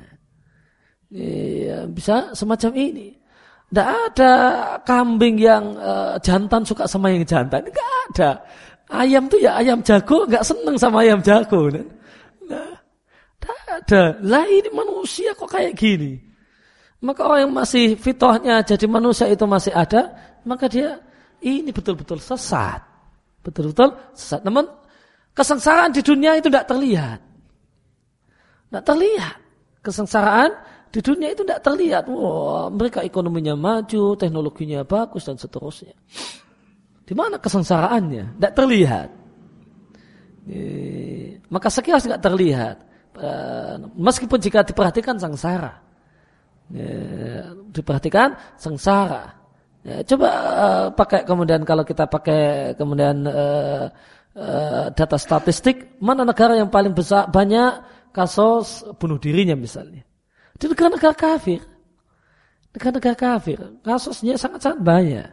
Speaker 2: Ya, bisa semacam ini. Tidak ada kambing yang uh, jantan suka sama yang jantan, tidak ada. Ayam tuh ya ayam jago, nggak seneng sama ayam jago. Nah, tidak ada. Lah ini manusia kok kayak gini? Maka orang yang masih fitrahnya jadi manusia itu masih ada, maka dia ini betul-betul sesat. Betul-betul sesat. Namun kesengsaraan di dunia itu tidak terlihat. Tidak terlihat. Kesengsaraan di dunia itu tidak terlihat. Wah, mereka ekonominya maju, teknologinya bagus dan seterusnya. Di mana kesengsaraannya? Tidak terlihat. E, maka sekilas tidak terlihat. meskipun jika diperhatikan sengsara. Ya, diperhatikan sengsara. Ya, coba uh, pakai kemudian kalau kita pakai kemudian uh, uh, data statistik, mana negara yang paling besar banyak kasus bunuh dirinya misalnya? Di negara-negara kafir. Negara-negara kafir, kasusnya sangat-sangat banyak.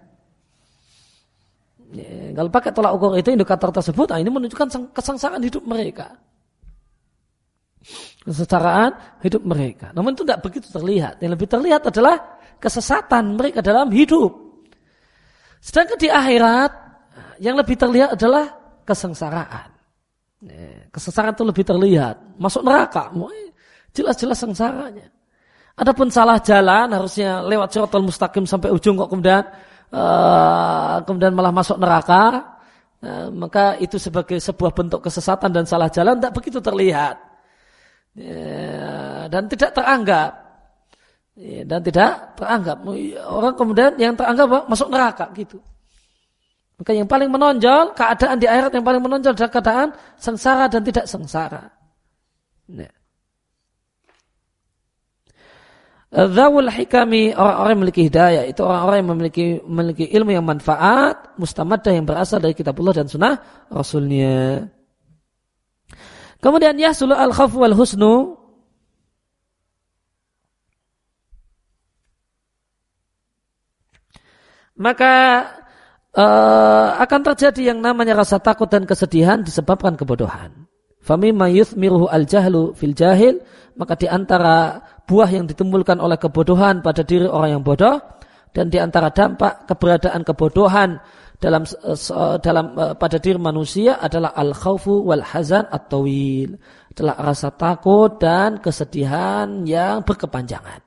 Speaker 2: Ya, kalau pakai tolak ukur itu indikator tersebut, nah ini menunjukkan kesengsaraan hidup mereka. Kesengsaraan hidup mereka. Namun itu tidak begitu terlihat. Yang lebih terlihat adalah kesesatan mereka dalam hidup. Sedangkan di akhirat yang lebih terlihat adalah kesengsaraan. Kesengsaraan itu lebih terlihat. Masuk neraka, jelas-jelas sengsaranya. Adapun salah jalan harusnya lewat Shiratal Mustaqim sampai ujung kok kemudian uh, kemudian malah masuk neraka. Nah, maka itu sebagai sebuah bentuk kesesatan dan salah jalan tidak begitu terlihat. Ya, dan tidak teranggap. Ya, dan tidak teranggap. Orang kemudian yang teranggap apa? Masuk neraka gitu. Maka yang paling menonjol, keadaan di akhirat yang paling menonjol adalah keadaan sengsara dan tidak sengsara. Nah. Dzawul hikami, orang-orang yang memiliki hidayah, itu orang-orang yang memiliki memiliki ilmu yang manfaat, mustamaddah yang berasal dari kitabullah dan sunnah Rasulnya. Kemudian yahsulu al-khawfu wal husnu, maka uh, akan terjadi yang namanya rasa takut dan kesedihan disebabkan kebodohan. Famimma yuthmiruhu al-jahlu fil jahil, maka di antara buah yang ditimbulkan oleh kebodohan pada diri orang yang bodoh, dan di antara dampak keberadaan kebodohan dalam dalam pada diri manusia adalah al-khawfu wal hazan at-tawil, adalah rasa takut dan kesedihan yang berkepanjangan.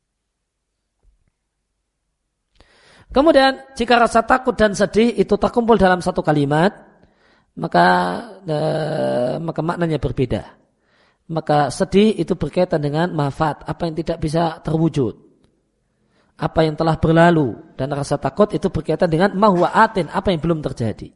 Speaker 2: Kemudian jika rasa takut dan sedih itu terkumpul dalam satu kalimat, maka eh, maka maknanya berbeda. Maka sedih itu berkaitan dengan mafat, apa yang tidak bisa terwujud, apa yang telah berlalu, dan rasa takut itu berkaitan dengan mahwa atin, apa yang belum terjadi.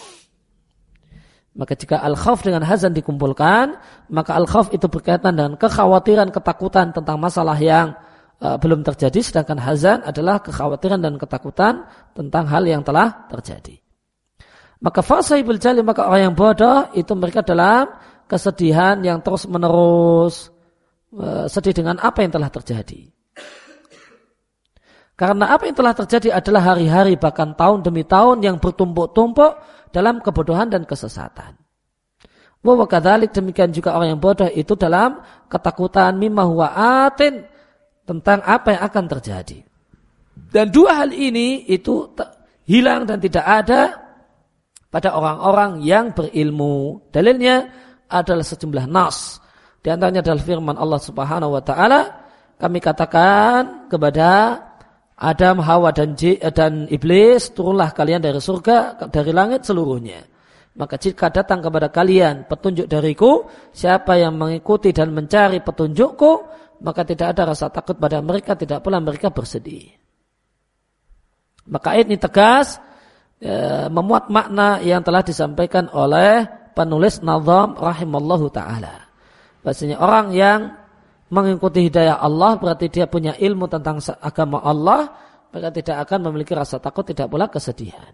Speaker 2: Maka jika al-khawf dengan hazan dikumpulkan, maka al-khawf itu berkaitan dengan kekhawatiran, ketakutan tentang masalah yang uh, belum terjadi, sedangkan hazan adalah kekhawatiran dan ketakutan tentang hal yang telah terjadi. Maka fasahibul jali, maka orang yang bodoh itu mereka dalam kesedihan yang terus menerus, uh, sedih dengan apa yang telah terjadi. Karena apa yang telah terjadi adalah hari-hari bahkan tahun demi tahun yang bertumpuk-tumpuk dalam kebodohan dan kesesatan. Wa kadzalik, demikian juga orang yang bodoh itu dalam ketakutan mimma huwa atin, tentang apa yang akan terjadi. Dan dua hal ini itu hilang dan tidak ada pada orang-orang yang berilmu. Dalilnya adalah sejumlah nas. Di antaranya adalah firman Allah Subhanahu wa taala, kami katakan kepada Adam, Hawa dan, dan Iblis, turunlah kalian dari surga, dari langit seluruhnya. Maka jika datang kepada kalian petunjuk dariku, siapa yang mengikuti dan mencari petunjukku, maka tidak ada rasa takut pada mereka, tidak pula mereka bersedih. Maka ayat ini tegas ya, memuat makna yang telah disampaikan oleh penulis Nazam rahimallahu ta'ala. Bahasanya orang yang mengikuti hidayah Allah berarti dia punya ilmu tentang agama Allah, maka tidak akan memiliki rasa takut, tidak pula kesedihan.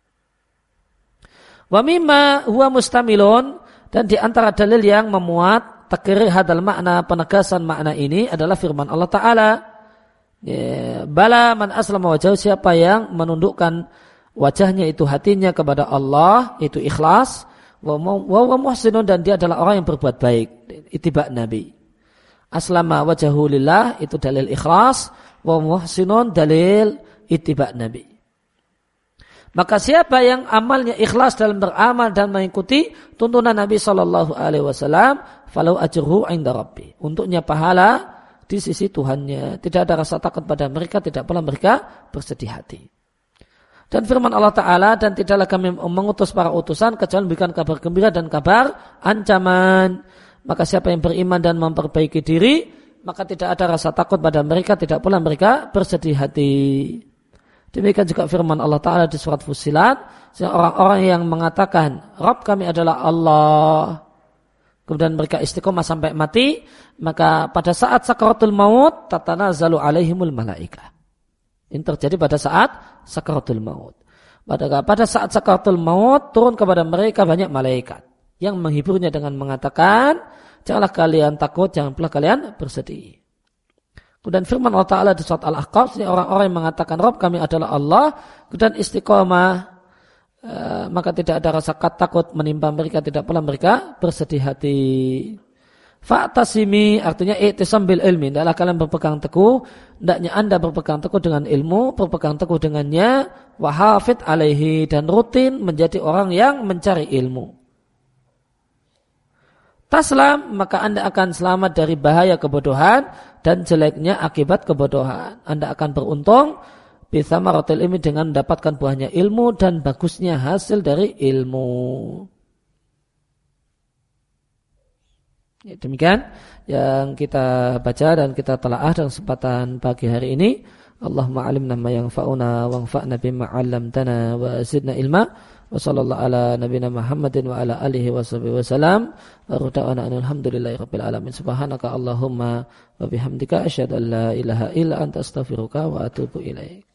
Speaker 2: Wa mimma huwa mustamilun, dan di antara dalil yang memuat takrir hadal makna, penegasan makna ini adalah firman Allah Ta'ala, ya, bala man aslama wajhahu, siapa yang menundukkan wajahnya itu hatinya kepada Allah, itu ikhlas, wa muhsinun, dan dia adalah orang yang berbuat baik, ittiba Nabi. Aslama wajhahu lillah itu dalil ikhlas, wa muhsinun dalil ittiba Nabi. Maka siapa yang amalnya ikhlas dalam beramal dan mengikuti tuntunan Nabi sallallahu alaihi wasallam, falau ajruhu 'inda rabbi, untuknya pahala di sisi Tuhannya. Tidak ada rasa takut pada mereka, tidak pula mereka bersedih hati. Dan firman Allah Ta'ala, dan tidaklah kami mengutus para utusan kecuali memberikan kabar gembira dan kabar ancaman. Maka siapa yang beriman dan memperbaiki diri, maka tidak ada rasa takut pada mereka, tidak pula mereka bersedih hati. Demikian juga firman Allah Ta'ala di surat Fussilat, orang-orang yang mengatakan Rabb kami adalah Allah, kemudian mereka istiqomah sampai mati, maka pada saat sakaratul maut tatanazzalu alaihimul malaikah. Ini terjadi pada saat sakaratul maut. Pada pada saat sakaratul maut turun kepada mereka banyak malaikat yang menghiburnya dengan mengatakan, janganlah kalian takut, jangan pula kalian bersedih. Kemudian firman Allah Ta'ala di surat Al-Ahqaf, ini orang-orang yang mengatakan Rabb kami adalah Allah, kemudian istiqomah, e, maka tidak ada rasa takut menimpa mereka, tidak pula mereka bersedih hati. Fa'tasimi artinya i'tisam bil ilmi, hendaklah kalian berpegang teguh, hendaknya anda berpegang teguh dengan ilmu, berpegang teguh dengannya, wahafid alaihi, dan rutin menjadi orang yang mencari ilmu. Taslam, maka anda akan selamat dari bahaya kebodohan dan jeleknya akibat kebodohan. Anda akan beruntung bisa maratil ilmi dengan mendapatkan buahnya ilmu dan bagusnya hasil dari ilmu. Ya, demikian yang kita baca dan kita telaah dalam kesempatan pagi hari ini. Allahumma alimna ma yanfa'una wanfa'na bima 'allamtana wa zidna ilma. Wa sallallahu ala nabiyina Muhammadin wa ala alihi wa sahbihi wa salam. Wa ruta'ana alhamdulillahi rabbil alamin. Subhanaka Allahumma wa bihamdika asyhadu an la ilaha illa anta astaghfiruka wa atubu ilaik.